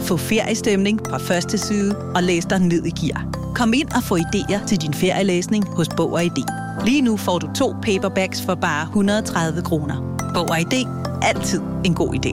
Få feriestemning fra første side og læs dig ned i gear. Kom ind og få idéer til din ferielæsning hos Bog og ID. Lige nu får du 2 paperbacks for bare 130 kroner. Bog og ID. Altid en god idé.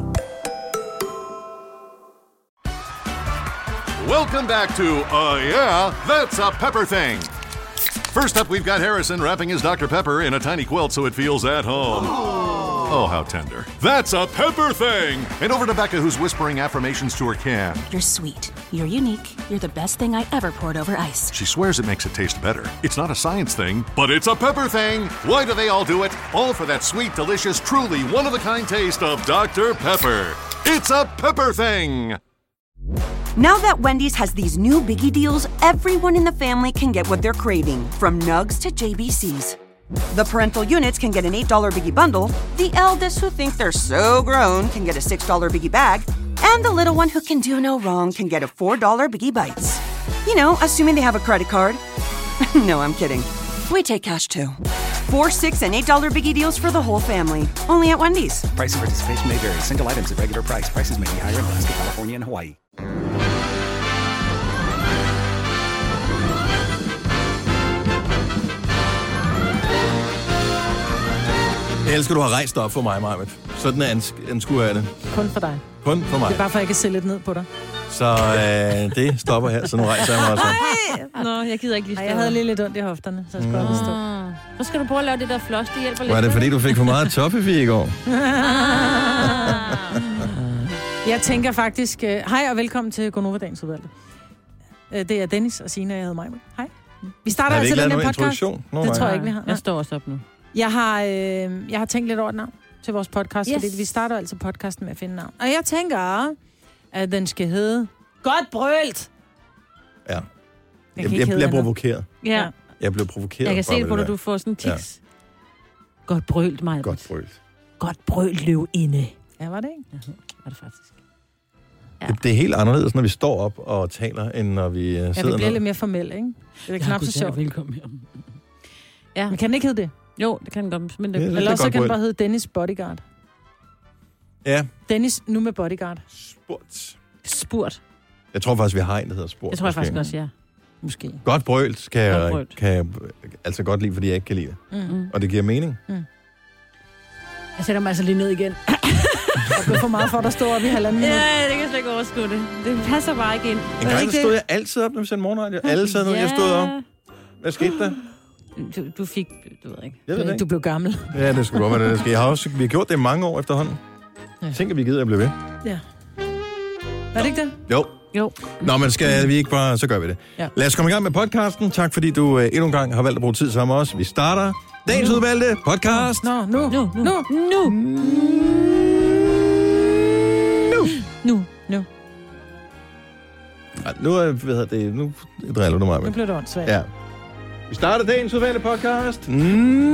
Welcome back to Yeah, That's a Pepper Thing. First up, we've got Harrison wrapping his Dr. Pepper in a tiny quilt so it feels at home. Oh, how tender. That's a Pepper Thing! And over to Becca, who's whispering affirmations to her can. You're sweet. You're unique. You're the best thing I ever poured over ice. She swears it makes it taste better. It's not a science thing, but it's a Pepper Thing! Why do they all do it? All for that sweet, delicious, truly one-of-a-kind taste of Dr. Pepper. It's a Pepper Thing! Now that Wendy's has these new biggie deals, everyone in the family can get what they're craving, from Nugs to JBC's. The parental units can get an $8 biggie bundle, the eldest who think they're so grown can get a $6 biggie bag, and the little one who can do no wrong can get a $4 biggie bites. You know, assuming they have a credit card. No, I'm kidding. We take cash too. 4, $6, and $8 biggie deals for the whole family. Only at Wendy's. Price and participation may vary. Single items at regular price. Prices may be higher in Alaska, California, and Hawaii. Jeg elsker, du har rejst op for mig, Marvind. Sådan anskuer jeg det. Kun for dig. Kun for mig. Det er bare for, at jeg kan se lidt ned på dig. Så det stopper her, så nu rejser jeg mig også. Nå, jeg gider ikke lige stå. Jeg havde lige lidt ondt i hofterne, så jeg skulle op og stå. Så skal du prøve at lave det der floss, det hjælper lidt. Var det fordi, du fik for meget toffefi i går? Jeg tænker faktisk... Hej og velkommen til Gonova Dagens Udvalgte. Det er Dennis og Signe, og jeg hedder Maja. Hej. Vi starter altså den her podcast. Det tror jeg ikke, vi har. Jeg står også op nu. Jeg har tænkt lidt over et navn til vores podcast, fordi vi starter altså podcasten med at finde navn. Og jeg tænker, at den skal hedde Godt Brølt. Ja. Jeg bliver provokeret. Ja. Jeg bliver provokeret. Jeg kan se det på, at du får sådan en tics. Ja. Godt brølt, Maja. Godt brølt. Godt brølt, løvinde. Ja, var det ikke? Ja, var det faktisk. Ja. Det er helt anderledes, når vi står op og taler, end når vi sidder ned. Ja, vi bliver lidt mere formelle, ikke? Det er knap så sjovt. Velkommen her. Ja. Men kan den ikke hedde det? Jo, det kan den godt. Men det, eller så kan den bare hedde Dennis Bodyguard. Ja. Dennis nu med Bodyguard. Spurt. Jeg tror faktisk, vi har en, der hedder Spurt. Det tror jeg faktisk også, ja. Måske. Godt brølt kan jeg altså godt lide, fordi jeg ikke kan lide det. Mm-hmm. Og det giver mening. Mm. Jeg sætter mig altså lige ned igen. Det er for meget for, at der står op i 1,5 minut. Ja, det kan jeg slet ikke overskue det. Det passer bare ikke ind. En gang stod jeg altid op, når vi sendte morgenradio. Alle sad, når jeg stod op. Hvad skete der? Du fik, du ved ikke. Jeg ved ikke. Du blev gammel. Ja, det skulle godt være det, der vi har gjort det i mange år efterhånden. Ja. Tænk, at vi gider at blive ved. Ja. Er det ikke det? Jo. Nå, men skal vi ikke bare, så gør vi det. Ja. Lad os komme i gang med podcasten. Tak fordi du endnu en gang har valgt at bruge tid sammen med os. Vi starter dagens udvalgte podcast. Nu. Nu driller du mig med. Nu bliver det åndssvagt. Ja. Vi starter dagens udvalgte podcast. Nu.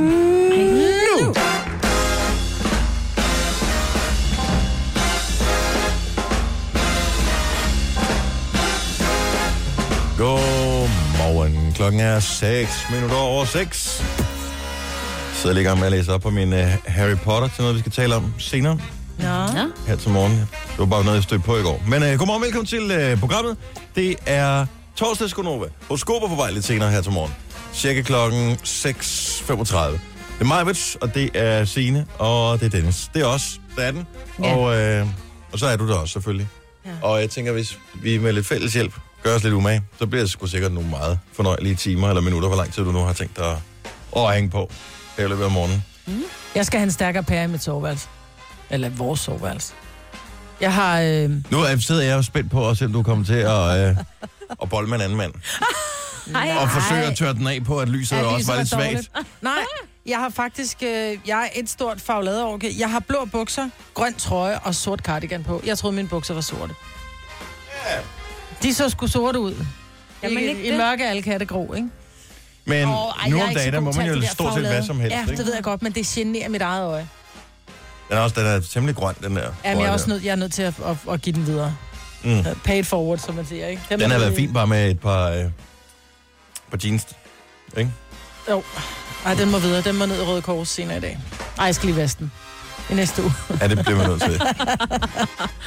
Godmorgen. Klokken er 6:06. Sidder lige i gang med at læse op på min Harry Potter til noget, vi skal tale om senere. Ja. Her til morgen. Det var bare noget, jeg stødte på i går. Men godmorgen, velkommen til programmet. Det er torsdags Gonova. Horoskoper på vej lidt senere her til morgen. Cirka klokken 6:35. Det er Majvits, og det er Signe, og det er Dennis. Det er os, der er den. Ja. Og så er du der også, selvfølgelig. Ja. Og jeg tænker, hvis vi med lidt fælles hjælp gør os lidt umage, så bliver det sgu sikkert nogle meget fornøjelige timer eller minutter, hvor lang tid du nu har tænkt dig at hænge på her i løbet af morgenen. Mm. Jeg skal have en stærkere pære i mit soveværelse. Eller vores soveværelse. Jeg har... Nu sidder jeg jo spændt på også, om du kommer til at bolle med en anden mand. Og forsøge at tørre den af på, at lyset også var lidt svagt. Nej, jeg har faktisk... jeg er et stort farveladeorke. Jeg har blå bukser, grøn trøje og sort cardigan på. Jeg troede, mine bukser var sorte. Ja. De så sgu sorte ud. Jamen, I mørke alle kattegrå, ikke? Men nu om dagen, der må man jo stort set hvad som helst, ja, det ved jeg godt, men det generer mit eget øje. Den er temmelig grøn, den der. Ja, men jeg er nødt til at give den videre. Pay it forward, som man siger, ikke? Den har været fint bare med et par jeans, ikke? Jo. Ej, den må videre. Den må ned i Røde Kors senere i dag. Ej, jeg skal lige vaske den. I næste uge. Ja, det bliver man nødt til.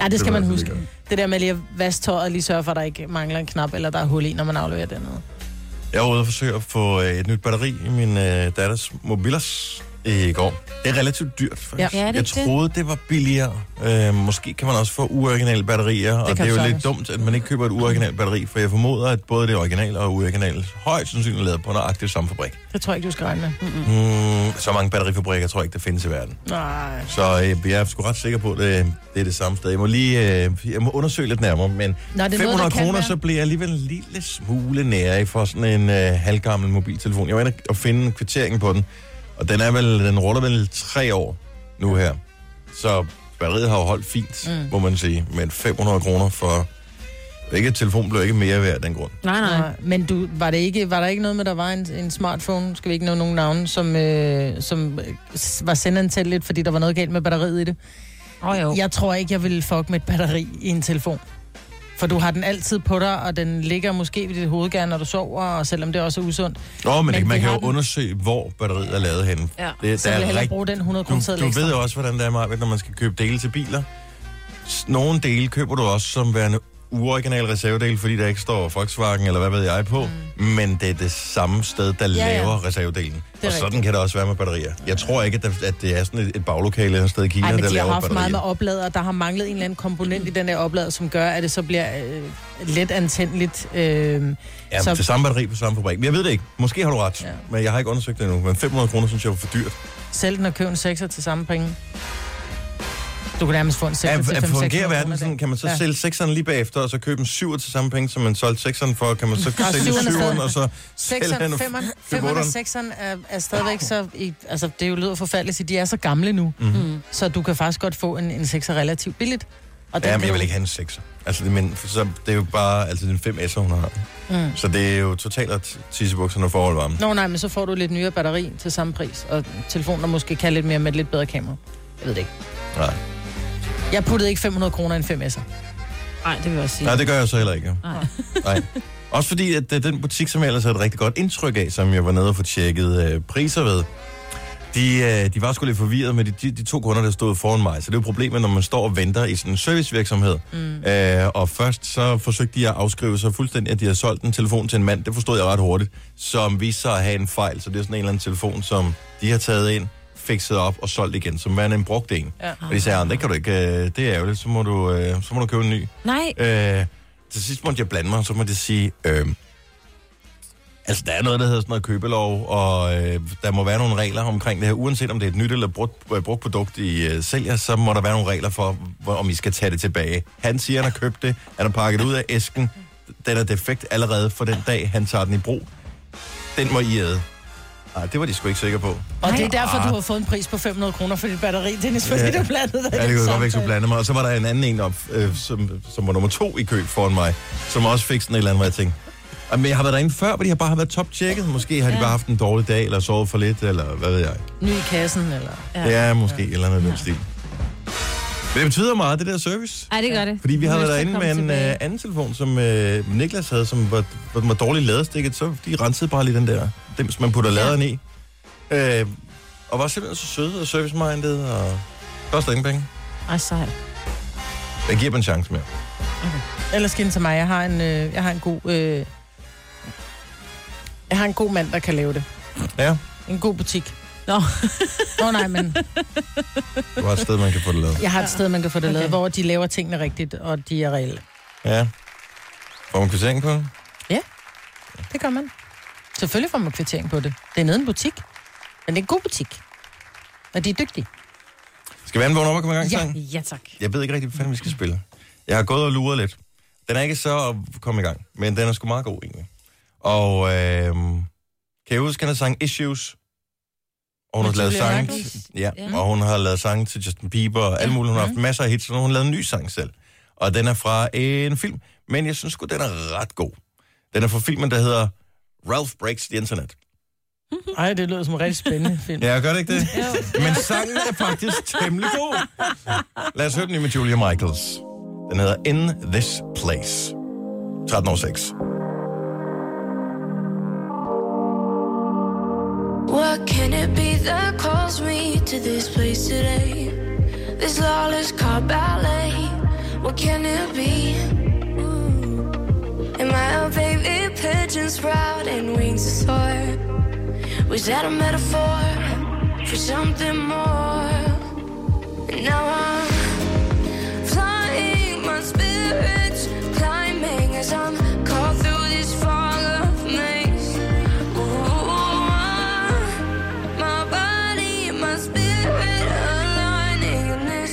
Ja, det skal man huske. Det der med lige at vaske tøjet og lige sørge for, at der ikke mangler en knap, eller der er hul i, når man afleverer dernede. Jeg var ude og forsøge at få et nyt batteri i min datters mobilers i går. Det er relativt dyrt, faktisk. Ja, jeg troede, det var billigere. Måske kan man også få uoriginale batterier, og det er jo lidt dumt, at man ikke køber et uoriginalt batteri, for jeg formoder, at både det originale og uoriginale højst sandsynligt lavet på nøjagtigt samme fabrik. Det tror jeg ikke, du skal regne med. Så mange batterifabrikker tror jeg ikke, der findes i verden. Nej. Så jeg er sgu ret sikker på, at det er det samme sted. Jeg må undersøge lidt nærmere, men 500 kroner, så bliver jeg alligevel en lille smule nære for sådan en halvgammel mobiltelefon. Jeg var inde og finde kvitteringen på den. Og den ruller vel 3 år nu her. Så batteriet har jo holdt fint, må man sige. Men 500 kroner for... Telefon blev ikke mere værd af den grund. Nej. Men var der ikke noget med, der var en smartphone, skal vi ikke nå nogen navne, som var sendeantændeligt, fordi der var noget galt med batteriet i det? Jo. Jeg tror ikke, jeg ville fuck med et batteri i en telefon. For du har den altid på dig, og den ligger måske ved dit hovedgærn, når du sover, og selvom det også er usundt. Men man kan jo undersøge, hvor batteriet er lavet henne. Ja. Så vil jeg hellere bruge den 100 kroner Du ved jo også, hvordan det er, Marvind, når man skal købe dele til biler. Nogle dele køber du også som værende uoriginal reservedel, fordi der ikke står Volkswagen eller hvad ved jeg på. Men det er det samme sted, der laver reservedelen. Og sådan kan det også være med batterier. Jeg tror ikke, at det er sådan et baglokale et sted i Kina, der laver batterier. Men de har haft meget med oplader. Der har manglet en eller anden komponent i den der oplader, som gør, at det så bliver let antændeligt. Til samme batteri på samme fabrik. Jeg ved det ikke. Måske har du ret, men jeg har ikke undersøgt det endnu. Men 500 kroner synes jeg var for dyrt. Selv den og købe en 6'er til samme penge. Du kan nærmest få en 6'er til 500 fungerer verden sådan, kan man så sælge 6'eren lige bagefter, og så købe en 7'er til samme penge, som man solgte 6'eren for, kan man så sælge 7'eren, og så sælge den 5'eren og 6'eren er stadigvæk så... Altså, det er jo lyder forfærdeligt, at de er så gamle nu, så du kan faktisk godt få en 6'er relativt billigt. Og men jeg vil ikke have en 6'er. Altså, det er jo bare den 5S'er, hun har. Så det er jo totalt at tissebukserne forhold varme. Nej, men så får du lidt nyere batteri til samme pris, og telefoner måske kan lidt mere med et lidt bedre kamera. Jeg ved det ikke. Nej. Jeg puttede ikke 500 kroner i en 5S'er. Nej, det vil jeg sige. Nej, det gør jeg så heller ikke. Nej. Også fordi, at den butik, som jeg ellers havde et rigtig godt indtryk af, som jeg var nede og få tjekket priser ved, de var sgu lidt forvirret med de 2 kunder, der stod foran mig. Så det er jo problemet, når man står og venter i sådan en servicevirksomhed. Og først så forsøgte de at afskrive sig fuldstændig, at de havde solgt en telefon til en mand. Det forstod jeg ret hurtigt. Som viste sig at have en fejl. Så det er sådan en eller anden telefon, som de har taget ind, fikset op og solgt igen, som værende en brugt en. Ja. Og de sagde, det kan du ikke, det er ærgerligt, så må du købe en ny. Nej. Til sidst måtte jeg blande mig, så må det sige, altså der er noget, der hedder sådan noget købelov, og der må være nogle regler omkring det her, uanset om det er et nyt eller brugt produkt, I sælger, så må der være nogle regler for, om I skal tage det tilbage. Han siger, han har købt det, han har pakket ud af æsken, den er defekt allerede for den dag, han tager den i brug. Den må I æde. Nej, det var de sgu ikke sikre på. Og det er derfor, du har fået en pris på 500 kroner for dit batteri, Dennis, fordi du blandede dig. Ja, det kunne godt ikke så blande mig. Og så var der en anden en op, som var nummer 2 i kø foran mig, som også fik sådan et eller andet, hvor jeg tænkte, men jeg har været derinde før, hvor de har bare været top-tjekket. Måske har de bare haft en dårlig dag, eller sovet for lidt, eller hvad ved jeg. Ny i kassen, eller... Ja, måske, eller noget den stil. Men det betyder meget, det der service. Nej, det gør det. Fordi vi har været derinde med en anden telefon, som Niklas havde, som var dårligt ladestikket, så de rensede bare lige den der, dem som man putter laderen i. Og var simpelthen så søde og service-minded, og koster ingen penge. Ej, sejt. Jeg giver dem en chance mere. Okay. Ellers skin til mig, jeg har en god mand, der kan lave det. Ja. En god butik. Nå. Nej, men... Du har et sted, man kan få det lavet. Jeg har et sted, man kan få det lavet, hvor de laver tingene rigtigt, og de er reelle. Ja. Får man kvittering på det? Ja, det gør man. Selvfølgelig får man kvittering på det. Det er nede en butik, men det er en god butik. Og de er dygtige. Skal vi vågne op og komme i gang, sang? Ja, tak. Jeg ved ikke rigtig, hvad fanden vi skal spille. Jeg har gået og luret lidt. Den er ikke så at komme i gang, men den er sgu meget god, egentlig. Og kan jeg huske, han sang Issues? Og hun har lavet sange, og hun har lavet sange til Justin Bieber og alt muligt. Hun har haft masser af hits, og hun har lavet en ny sang selv. Og den er fra en film, men jeg synes sgu, den er ret god. Den er fra filmen, der hedder Ralph Breaks the Internet. Ej, det lyder som en rigtig spændende film. Ja, gør det ikke det? Men sangen er faktisk temmelig god. Lad os høre den med Julia Michaels. Den hedder In This Place. 13:06. What can it be that calls me to this place today? This lawless car ballet. What can it be? Am I a baby pigeon sprouting wings to soar? Was that a metaphor for something more? And now I'm flying, my spirit's climbing as I'm caught through this fog of maze. Ooh, my body and my spirit aligning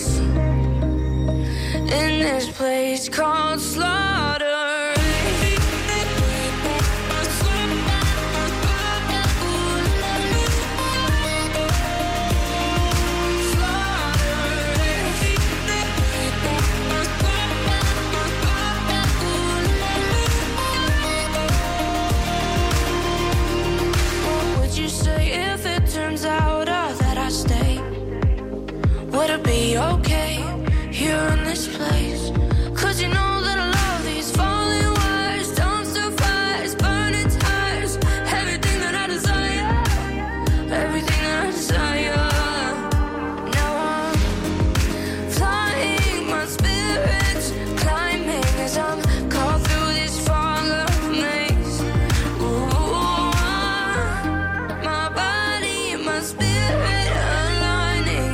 in this place called slaughter. Would it be okay here in this place? 'Cause you know that I love these falling wires, dumpster fires, burning tires, everything that I desire, everything that I desire. Now I'm flying, my spirit's climbing as I'm caught through this fog of maze. Ooh, my body and my spirit aligning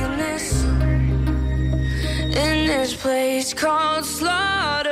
in this place called slaughter.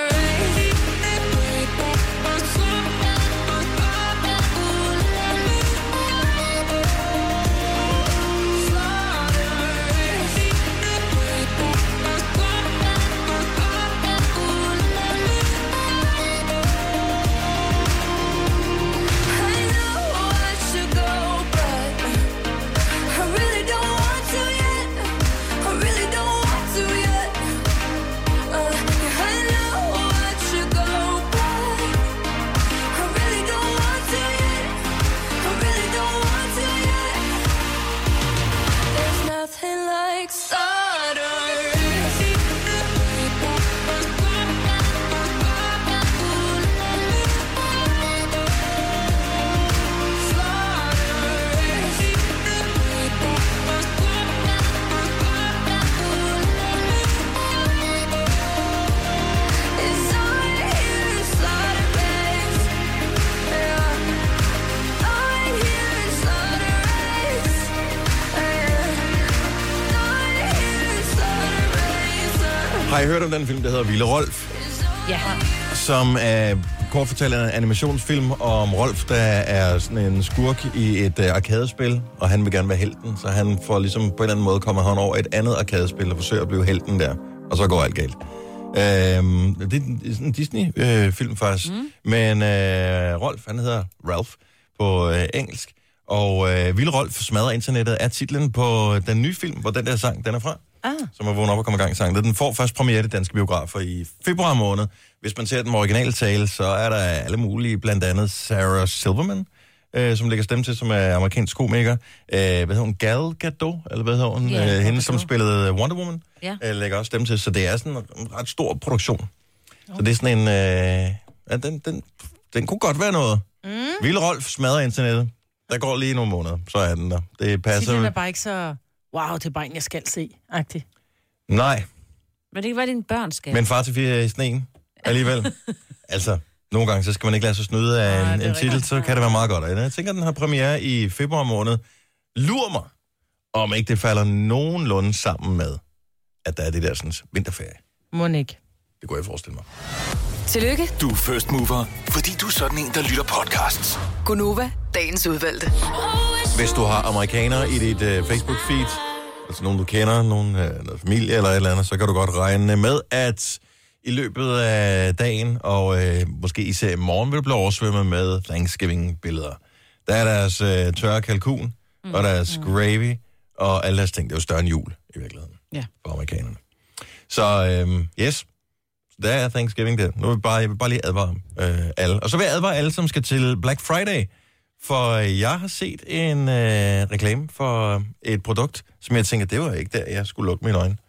Har I hørt om den film, der hedder Vilde Rolf? Ja. Som er kort fortalt en animationsfilm om Rolf, der er sådan en skurk i et arkadespil, og han vil gerne være helten, så han får ligesom på en eller anden måde kommer han over et andet arkadespil og forsøger at blive helten der, og så går alt galt. Det er sådan en Disney-film faktisk, men Rolf, han hedder Ralph på engelsk, og Vilde Rolf smadrer internettet er titlen på den nye film, hvor den der sang, den er fra. Som er vågnet op og kommer i gang i sangen. Den får først premiere i de danske biografer i februar måned. Hvis man ser den med originale tale, så er der alle mulige, blandt andet Sarah Silverman, som lægger stemme til, som er amerikansk komiker. Hvad hedder hun? Gal Gadot? Eller hvad hedder hun? Hende, som spillede Wonder Woman, lægger også stemme til. Så det er sådan en ret stor produktion. Så det er sådan en... den kunne godt være noget. Vilde Rolf smadrer internettet. Der går lige nogle måneder, så er den der. Det passer. Den er bare ikke så... Wow, det er bare en, jeg skal se-agtig. Nej. Men det kan være, dine børn skal. Men Far til 4 i sneen alligevel. Altså, nogle gange, så skal man ikke lade sig snyde af en titel, så kan det være meget godt. Jeg tænker, den har premiere i februar måned. Lur mig, om ikke det falder nogenlunde sammen med, at der er det der sådan vinterferie. Må ikke. Det kunne jeg forestille mig. Tillykke. Du er first mover, fordi du er sådan en, der lytter podcasts. Gunova, dagens udvalgte. Hvis du har amerikanere i dit Facebook-feed, altså nogen du kender, noget familie eller et eller andet, så kan du godt regne med, at i løbet af dagen, og måske især i morgen, vil du blive oversvømmet med Thanksgiving-billeder. Der er deres tørre kalkun, og deres gravy, og alle deres ting. Det er jo større end jul, i virkeligheden, for amerikanerne. Så yes, der er Thanksgiving der. Nu vil jeg vil bare lige advare alle. Og så vil jeg advare alle, som skal til Black Friday, for jeg har set en reklame for et produkt, som jeg tænker, det var ikke der, jeg skulle lukke mine øjne.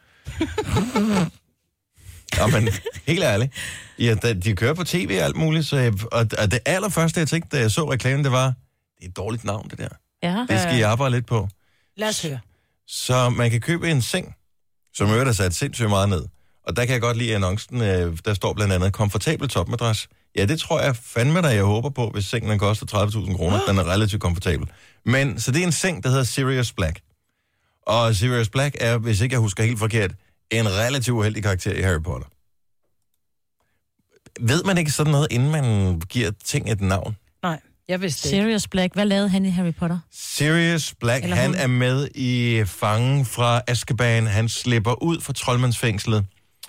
Ja, men helt ærligt. Ja, de kører på tv og alt muligt, så og det allerførste, jeg tænkte, da jeg så reklamen, det var, det er et dårligt navn, det der. Ja. Det skal jeg arbejde lidt på. Lad os høre. Så man kan købe en seng, som øvrigt er sat sindssygt meget ned. Og der kan jeg godt lide annoncen, der står blandt andet komfortabel topmadras. Ja, det tror jeg fandme da, jeg håber på, hvis sengen koster 30.000 kroner. Den er relativt komfortabel. Men, så det er en seng, der hedder Sirius Black. Og Sirius Black er, hvis ikke jeg husker helt forkert, en relativt uheldig karakter i Harry Potter. Ved man ikke sådan noget, inden man giver ting et navn? Nej, jeg vidste ikke. Sirius Black, hvad lavede han i Harry Potter? Sirius Black, han er med i Fangen fra Azkaban. Han slipper ud fra troldmandsfængslet.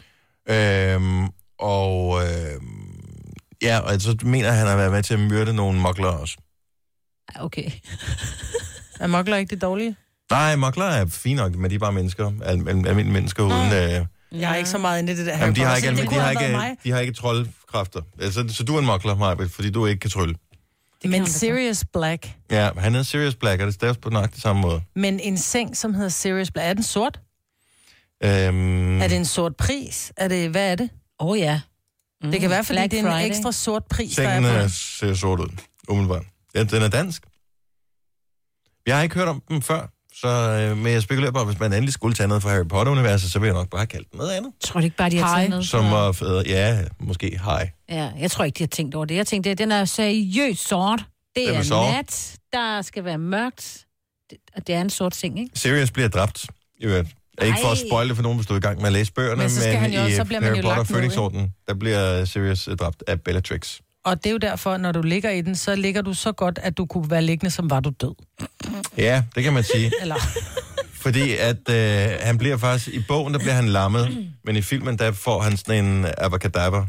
Ja, og så mener han har været med til at myrde nogle muggler også. Okay. Er muggler ikke det dårlige? Nej, muggler er fine nok, men de er bare mennesker. Almindelige mennesker uden... Jeg er ikke så meget inde i det der. Jamen, de har ikke troldkræfter. Altså, så du er en muggler, Maj-Brit, fordi du ikke kan trylle. Men Sirius Black. Ja, han hedder Sirius Black, og det staves på nøjagtig samme måde. Men en seng, som hedder Sirius Black, er den sort? Er det en sort pris? Hvad er det? Ja. Det kan være, fordi Black det er en ekstra sort pris. Sengen ser sort ud, umiddelbart. Ja, den er dansk. Jeg har ikke hørt om dem før. Men jeg spekulerer på, at hvis man endelig skulle tage noget fra Harry Potter-universet, så vil jeg nok bare have kaldt noget andet. Jeg tror ikke bare, de har taget noget? Som var federe. Ja, måske hej. Ja, jeg tror ikke, de har tænkt over det. Jeg tænkte, at den er seriøst sort. Det er nat. Der skal være mørkt. Og det er en sort seng, ikke? Sirius bliver dræbt. Ikke for at spoile det for nogen, der stod i gang med at læse bøgerne, men i Harry Potter Phoenix-orden, der bliver Sirius dræbt af Bellatrix. Og det er jo derfor, når du ligger i den, så ligger du så godt, at du kunne være liggende, som var du død. Ja, det kan man sige. Fordi at han bliver faktisk... I bogen, der bliver han lammet, men i filmen, der får han sådan en abacadabra.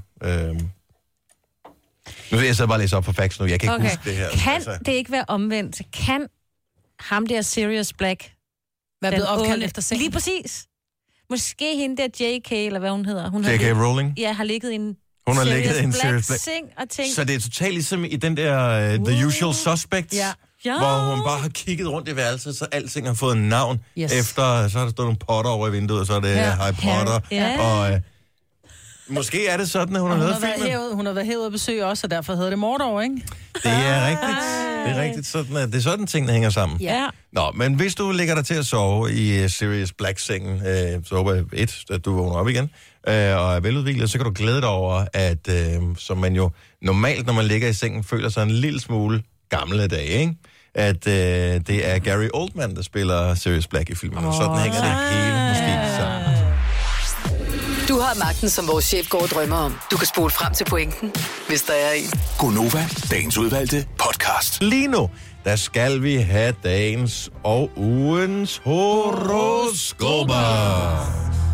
Nu vil jeg så bare læse op for facts nu. Jeg kan ikke huske det her. Kan det ikke være omvendt? Kan ham der Sirius Black være blevet opkaldt efter sengen? Lige præcis. Måske hende der J.K., eller hvad hun hedder. J.K. Rowling? Ja, har ligget i en... Hun har ligget i en Sirius Black seng og tænkt... Så det er totalt ligesom i den der The Usual Suspects, hvor hun bare har kigget rundt i værelset, så alting har fået en navn. Efter, så har der stået nogle Potter over i vinduet, og så er det Harry Potter. Og måske er det sådan, at hun har lavet filmen. Hun har været hævet og besøg også, og derfor hedder det Mordor, ikke? Det er rigtigt. Det er rigtigt. Det er sådan, tingene hænger sammen. Ja. Nå, men hvis du ligger dig til at sove i Sirius Black-sengen, så håber jeg, at du vågner op igen, og er veludviklet, så kan du glæde dig over, at som man jo normalt, når man ligger i sengen, føler sig en lille smule gamle dage, ikke? At det er Gary Oldman, der spiller Sirius Black i filmen, og sådan hænger det hele måske sammen. Du har magten, som vores chef går og drømmer om. Du kan spole frem til pointen, hvis der er en. Gonova, dagens udvalgte podcast. Lige nu, der skal vi have dagens og ugens horoskoper.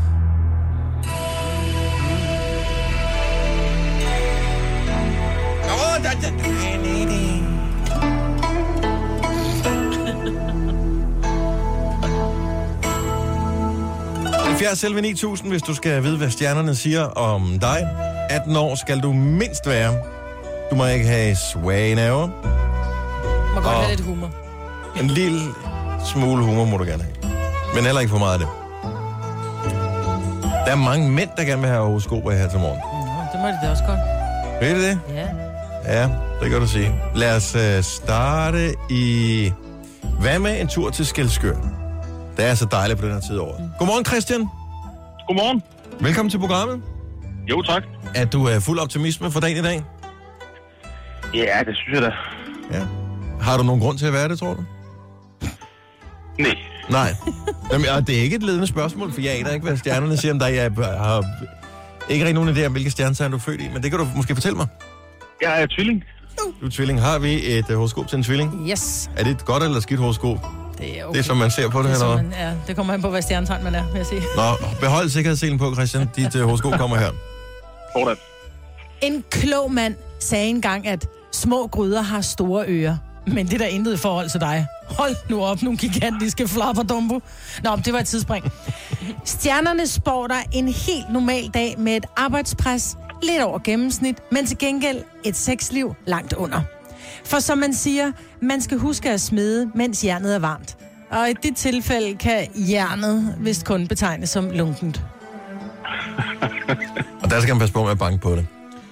Selve 9000, hvis du skal vide, hvad stjernerne siger om dig. 18 år skal du mindst være. Du må ikke have svage nerver. Må godt have lidt humor. En lille smule humor må du gerne have. Men heller ikke for meget af det. Der er mange mænd, der gerne vil have horoskoper her til morgen. Det må de da også godt. Ved du det? Ja. Ja, det kan du sige. Lad os starte i... Hvad med en tur til Skælskør? Det er så dejligt på den her tid over. Godmorgen, Christian. Godmorgen. Velkommen til programmet. Jo, tak. Er du fuld optimisme for dagen i dag? Ja, det synes jeg da. Ja. Har du nogen grund til at være det, tror du? Nej. Jamen, det er ikke et ledende spørgsmål, for jeg aner ikke, hvad stjernerne siger om dig. Jeg har ikke rigtig nogen idé om, hvilke stjernetegn du er født i, men det kan du måske fortælle mig. Jeg er tvilling. Du er tvilling. Har vi et horoskop til en tvilling? Yes. Er det et godt eller skidt horoskop? Det er okay. Det er, som man ser på det, eller hvad? Ja, det kommer an på, hvad stjernetegn man er, vil jeg sige. Nå, behold sikkerhedsselen på, Christian. Dit horoskop kommer her. Hvordan? En klog mand sagde engang, at små gryder har store ører. Men det er der intet i forhold til dig. Hold nu op, nogle gigantiske flapperdumbo. Nå, det var et tidsspring. Stjernerne spår dig en helt normal dag med et arbejdspres lidt over gennemsnit, men til gengæld et sexliv langt under. For som man siger, man skal huske at smede, mens jernet er varmt. Og i det tilfælde kan jernet vist kun betegnes som lunkent. Og der skal man passe på med at banke på det.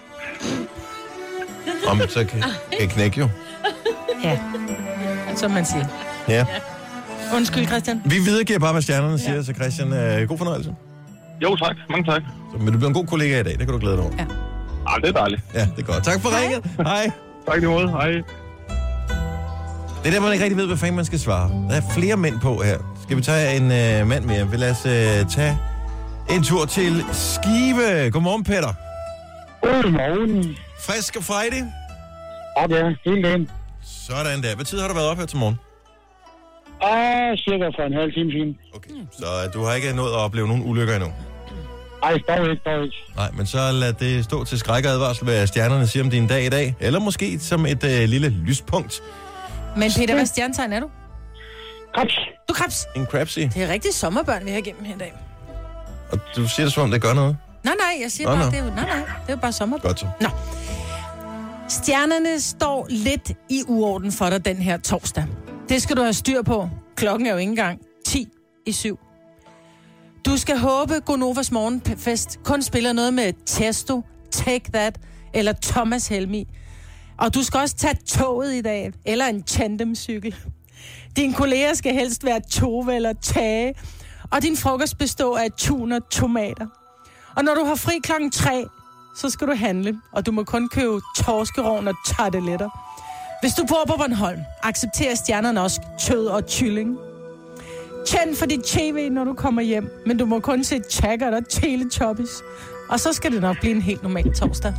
Om så kan knække jo. Ja, som man siger. Ja. Undskyld, Christian. Vi videregiver bare, hvad stjernerne siger, så Christian, god fornøjelse. Jo, tak. Mange tak. Men du bliver en god kollega i dag, det kan du glæde dig over. Ja. Det er dejligt. Ja, det er godt. Tak for ringet. Hej. Tak lige måde. Hej. Det er der, man ikke rigtig ved, hvad fanden man skal svare. Der er flere mænd på her. Skal vi tage en mand mere? Lad os tage en tur til Skive. Godmorgen, Peter. Godmorgen. Frisk og frejdig? Ja, helt ind. Sådan der. Hvad tid har du været op her til morgen? Cirka for en halv time siden. Okay, så du har ikke nået at opleve nogen ulykker endnu? Ej, dog ikke. Nej, men så lad det stå til skrækadvarsel, hvad stjernerne siger om din dag i dag. Eller måske som et lille lyspunkt. Men Peter, hvad stjernetegn er du? Krebs. Du er krebs. En krebsy. Det er rigtig sommerbørn, vi har igennem her i dag. Og du siger det som om, det gør noget? Nej, jeg siger bare, det er jo, det er jo bare sommerbørn. Godt så. Nå. Stjernerne står lidt i uorden for dig den her torsdag. Det skal du have styr på. Klokken er jo ikke engang 6:50. Du skal håbe, Gonovas morgenfest kun spiller noget med Testo, Take That eller Thomas Helmi. Og du skal også tage toget i dag, eller en tandemcykel. Dine kolleger skal helst være Tove eller Tage, og din frokost består af tun og tomater. Og når du har fri 3:00, så skal du handle, og du må kun købe torskerovn og tarteletter. Hvis du bor på Bornholm, accepterer stjernerne også kød og kylling. Tænd for dit tv, når du kommer hjem, men du må kun se Taggart og Teletubbies. Og så skal det nok blive en helt normal torsdag.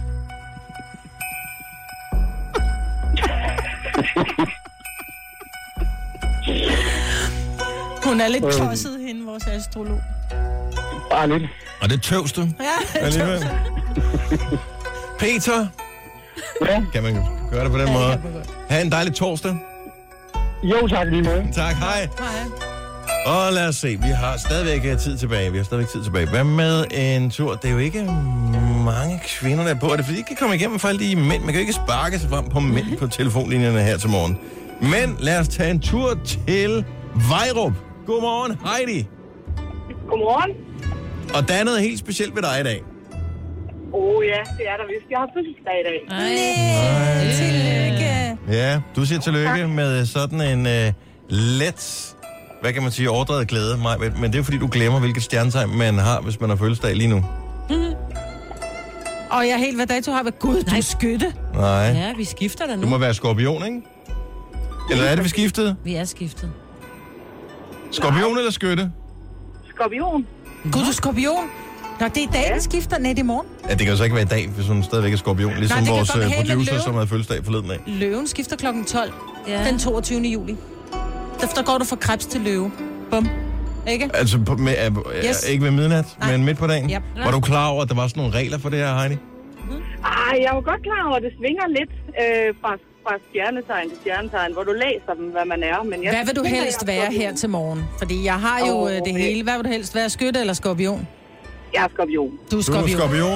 Hun er lidt tosset hende, vores astrolog. Bare lidt. Og det tøvste. Ja, det tøvste. Peter. Ja. Kan man gøre det på den måde? Ha' en dejlig torsdag. Jo, tak lige måde. Tak, hej. Hej. Og lad os se, vi har stadigvæk tid tilbage. Hvad med en tur? Det er jo ikke mange kvinder, der er på. Er det fordi, de kan komme igennem for alle de mænd? Man kan jo ikke sparke sig frem på mænd på telefonlinjerne her til morgen. Men lad os tage en tur til Vejrup. Godmorgen, Heidi. Godmorgen. Og der er noget helt specielt ved dig i dag. Ja, det er der vist. Jeg har fødselsdag i dag. Nej, tillykke. Ja, du siger tillykke med sådan en let, hvad kan man sige, overdrevet glæde, Maj. Men det er fordi, du glemmer, hvilket stjernetegn man har, hvis man har fødselsdag lige nu. Mm-hmm. Og jeg er helt, hvad dato har været. Gud, du er skytte. Nej. Ja, vi skifter der nu. Du må være skorpion, ikke? Eller er det, vi skiftede? Vi er skiftet. Skorpion eller skytte? Skorpion. Gud, du er skorpion? Nå, det er i dag, der skifter. Nej, det er i morgen. Ja, det kan jo så ikke være i dag, hvis hun stadigvæk er skorpion. Ligesom vores producer, som havde fødselsdag forleden af. Løven skifter klokken 12. Ja. Den 22. juli. Der går du fra krebs til løve. Bum. Ikke? Altså, Yes. ikke ved midnat, men midt på dagen. Yep. Var du klar over, at der var sådan nogle regler for det her, Heidi? Jeg var godt klar over, at det svinger lidt fra stjernetegn til stjernetegn, hvor du læser dem, hvad man er. Men hvad vil du helst være her til morgen? Fordi jeg har jo det hele. Hvad vil du helst være? Skytte eller skorpion? Jeg er skorpion. Du er skorpion.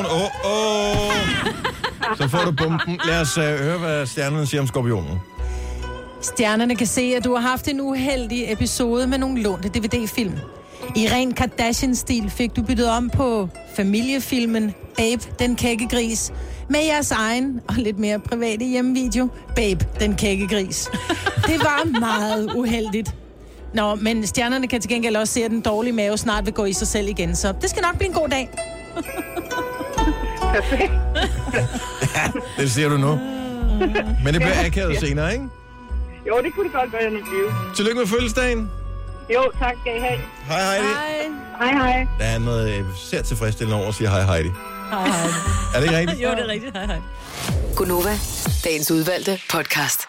Så får du bomben. Lad os høre, hvad stjernerne siger om skorpionen. Stjernerne kan se, at du har haft en uheldig episode med nogle lånte DVD-film. I ren Kardashian-stil fik du byttet om på familiefilmen Babe, den kække gris, med jeres egen og lidt mere private hjemmevideo, Babe, den kække gris. Det var meget uheldigt. Nå, men stjernerne kan til gengæld også se, at den dårlige mave snart vil gå i sig selv igen, så det skal nok blive en god dag. Perfekt. Ja, det siger du nu. Men det bliver akavet senere, ikke? Jo, det kunne det godt være, nu blive. Tillykke med fødselsdagen. Jo, tak skal I have. Hej, Heidi. Hej. Der er noget sært tilfredsstillende over at sige hej, Heidi. Hej, Heidi. Er det ikke rigtigt? Jo, det er rigtigt. Hej. Gonova, dagens udvalgte podcast.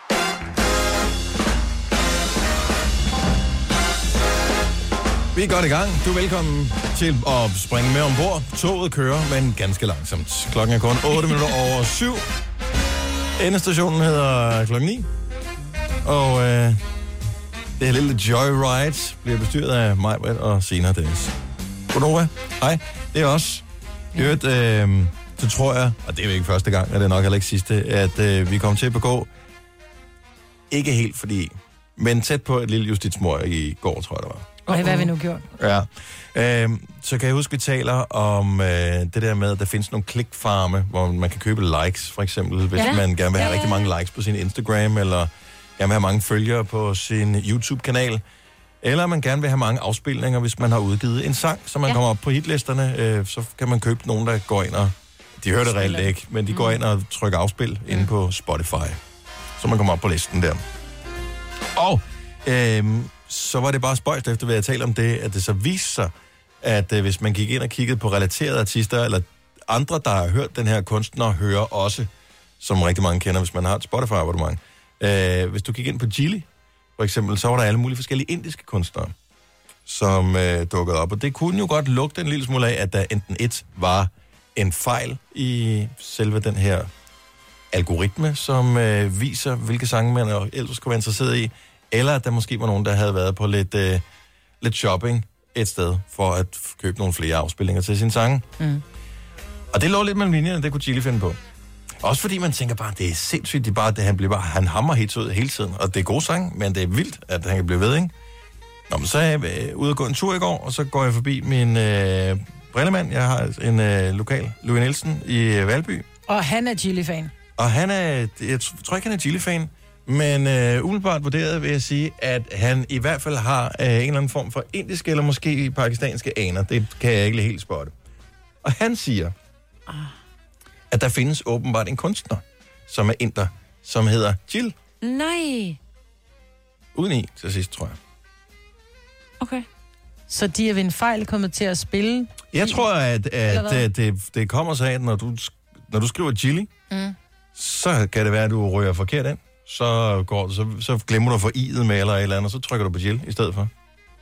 Vi er godt i gang. Du er velkommen til at springe med ombord. Toget kører, men ganske langsomt. Klokken er kun 8 minutter over 7. Endestationen hedder klokken 9. Og det her lille Joyride bliver bestyret af mig, Britt og Sina Dennis. Godnova. Hej. Det er os. I øvrigt, så tror jeg, og det er jo ikke første gang, og det er nok heller ikke sidste, at vi kommer til at begå, ikke helt fordi, men tæt på et lille justitsmord i går, tror jeg, det var. Og hvad har vi nu gjort? Ja. Så kan jeg huske, vi taler om det der med, at der findes nogle klikfarme, hvor man kan købe likes, for eksempel, hvis man gerne vil have rigtig mange likes på sin Instagram, eller gerne vil have mange følgere på sin YouTube-kanal. Eller man gerne vil have mange afspilninger, hvis man har udgivet en sang, så man kommer op på hitlisterne. Så kan man købe nogen, der går ind og... De hører det reelt ikke, men de går ind og trykker afspil inde på Spotify. Så man kommer op på listen der. Og så var det bare spøjst efter, hvad jeg talte om det, at det så viste sig, at hvis man gik ind og kiggede på relaterede artister, eller andre, der har hørt den her kunstner, hører også, som rigtig mange kender, hvis man har et Spotify-abonnement. Hvis du gik ind på Geely, for eksempel, så var der alle mulige forskellige indiske kunstnere, som dukkede op. Og det kunne jo godt lugte en lille smule af, at der enten var en fejl i selve den her algoritme, som viser, hvilke sange man ellers skulle være interesseret i, eller at der måske var nogen, der havde været på lidt shopping et sted, for at købe nogle flere afspillinger til sin sange. Mm. Og det lå lidt mellem linjerne, det kunne Geely finde på. Også fordi man tænker bare, det er sindssygt, han hammer helt ud hele tiden, og det er god sang, men det er vildt, at han kan blive ved, ikke? Nå, men så er jeg ude og gå en tur i går, og så går jeg forbi min brillemand. Jeg har en lokal, Louis Nielsen i Valby. Og han er Geely-fan. Og jeg tror ikke, han er Geely-fan, men umiddelbart vurderet vil jeg sige, at han i hvert fald har en eller anden form for indiske eller måske pakistanske aner. Det kan jeg ikke helt spotte. Og han siger, at der findes åbenbart en kunstner, som er inder, som hedder Jill. Nej. Uden i til sidst, tror jeg. Okay. Så de er ved en fejl kommet til at spille? Jeg tror, at det kommer sig af, at når du skriver Geely, så kan det være, at du rører forkert ind. Så glemmer du at få i'et med eller et eller andet, og så trykker du på Jill i stedet for.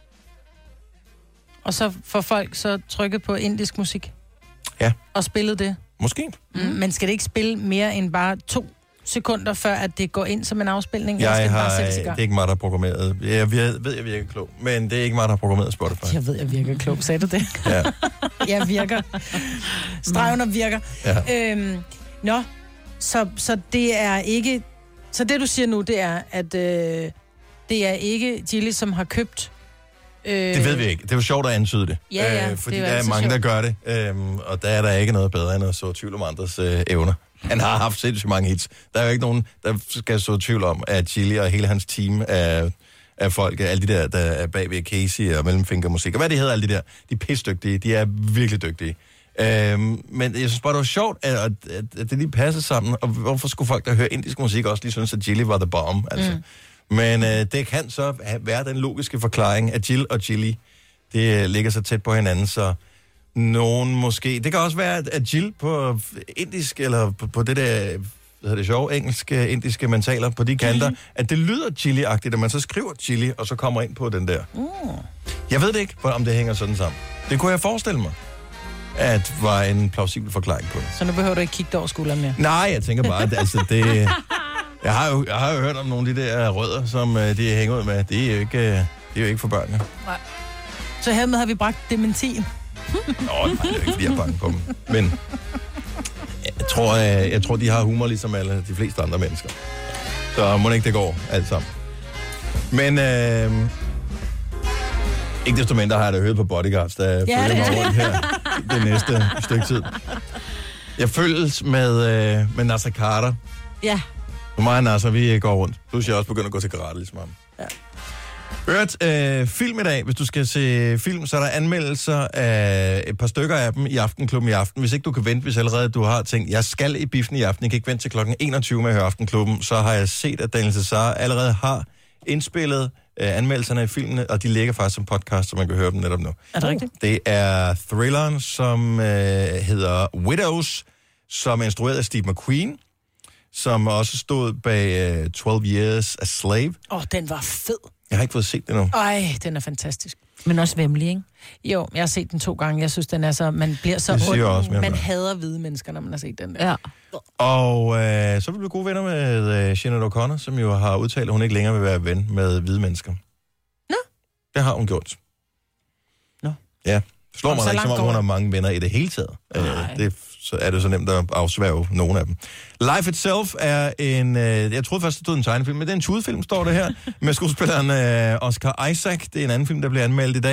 Og så får folk så trykket på indisk musik? Ja. Og spillet det? Måske. Men skal det ikke spille mere end bare 2 sekunder, før at det går ind som en afspilning? Det er ikke mig, der har programmeret. Jeg ved, jeg virker klog, men det er ikke mig, der har programmeret Spotify. Jeg ved, jeg virker klog. Sagde du det? Ja. Jeg virker. Stregen virker. Ja. Så det er ikke... Så det, du siger nu, det er, at det er ikke Geely, som har købt... Det ved vi ikke. Det er jo sjovt at antyde det. Ja, fordi der er mange, der gør det. Og der er der ikke noget bedre, end at så tvivl om andres evner. Han har haft sindssygt mange hits. Der er jo ikke nogen, der skal så tvivl om, at Geely og hele hans team af folk, alle de der er bagved Casey og Mellemfingermusik, og hvad det hedder, alle de der, de er pisdygtige. De er virkelig dygtige. Men jeg synes bare, det var sjovt, at det lige passer sammen. Og hvorfor skulle folk, der hører indisk musik, også lige synes, at Geely var the bomb? Altså. Men det kan så være den logiske forklaring, at Jill og Geely, det ligger så tæt på hinanden, så nogen måske... Det kan også være, at Jill på indisk, eller på det der, hvad hedder det sjove, engelske, indiske mentaler på de kanter, at det lyder Geely-agtigt, at man så skriver Geely, og så kommer ind på den der. Jeg ved det ikke, om det hænger sådan sammen. Det kunne jeg forestille mig, at var en plausibel forklaring på det. Så nu behøver du ikke kigge over skulderen mere? Nej, jeg tænker bare, at altså det... Jeg har jo hørt om nogle af de der rødder, som de hænger ud med. Det er jo ikke for børnene. Nej. Så hermed har vi bragt dementi. Nå, det er jo ikke, fordi jeg er bange på dem. Men jeg tror, de har humor ligesom alle de fleste andre mennesker. Så må det ikke, det går alt sammen. Men ikke desto mindre har jeg da hørt på Bodyguards, der følger mig rundt her det næste stykke tid. Jeg følges med Nasser Carter. Ja. For mig og Nasser, vi går rundt. Plus jeg også begynder at gå til karate, ligesom ham. Ja. Hørt film i dag. Hvis du skal se film, så er der anmeldelser af et par stykker af dem i Aftenklubben i aften. Hvis ikke du kan vente, hvis allerede du har tænkt, jeg skal i biffen i aften, jeg kan ikke vente til klokken 21 med at høre Aftenklubben, så har jeg set, at Daniel Cesar allerede har indspillet anmeldelserne af filmene, og de ligger faktisk som podcast, så man kan høre dem netop nu. Er det rigtigt? Det er thrilleren, som hedder Widows, som er instrueret af Steve McQueen, som også stod bag 12 Years a Slave. Den var fed. Jeg har ikke fået set det nu. Ej, den er fantastisk. Men også væmmelig, ikke? Jo, jeg har set den 2 gange. Jeg synes, den er så... Man bliver så ond. Man hader hvide mennesker, når man har set den der. Ja. Og så vil vi blive gode venner med Sinead O'Connor, som jo har udtalt, at hun ikke længere vil være ven med hvide mennesker. Nå? Det har hun gjort. Nå? Ja. Slår mig ikke, som om hun har mange venner i det hele taget. Så er det så nemt at afsværge nogle af dem. Life Itself er en... jeg troede først, det stod en tegnefilm, men det er en tudefilm, står det her, med skuespilleren Oscar Isaac. Det er en anden film, der bliver anmeldt i dag.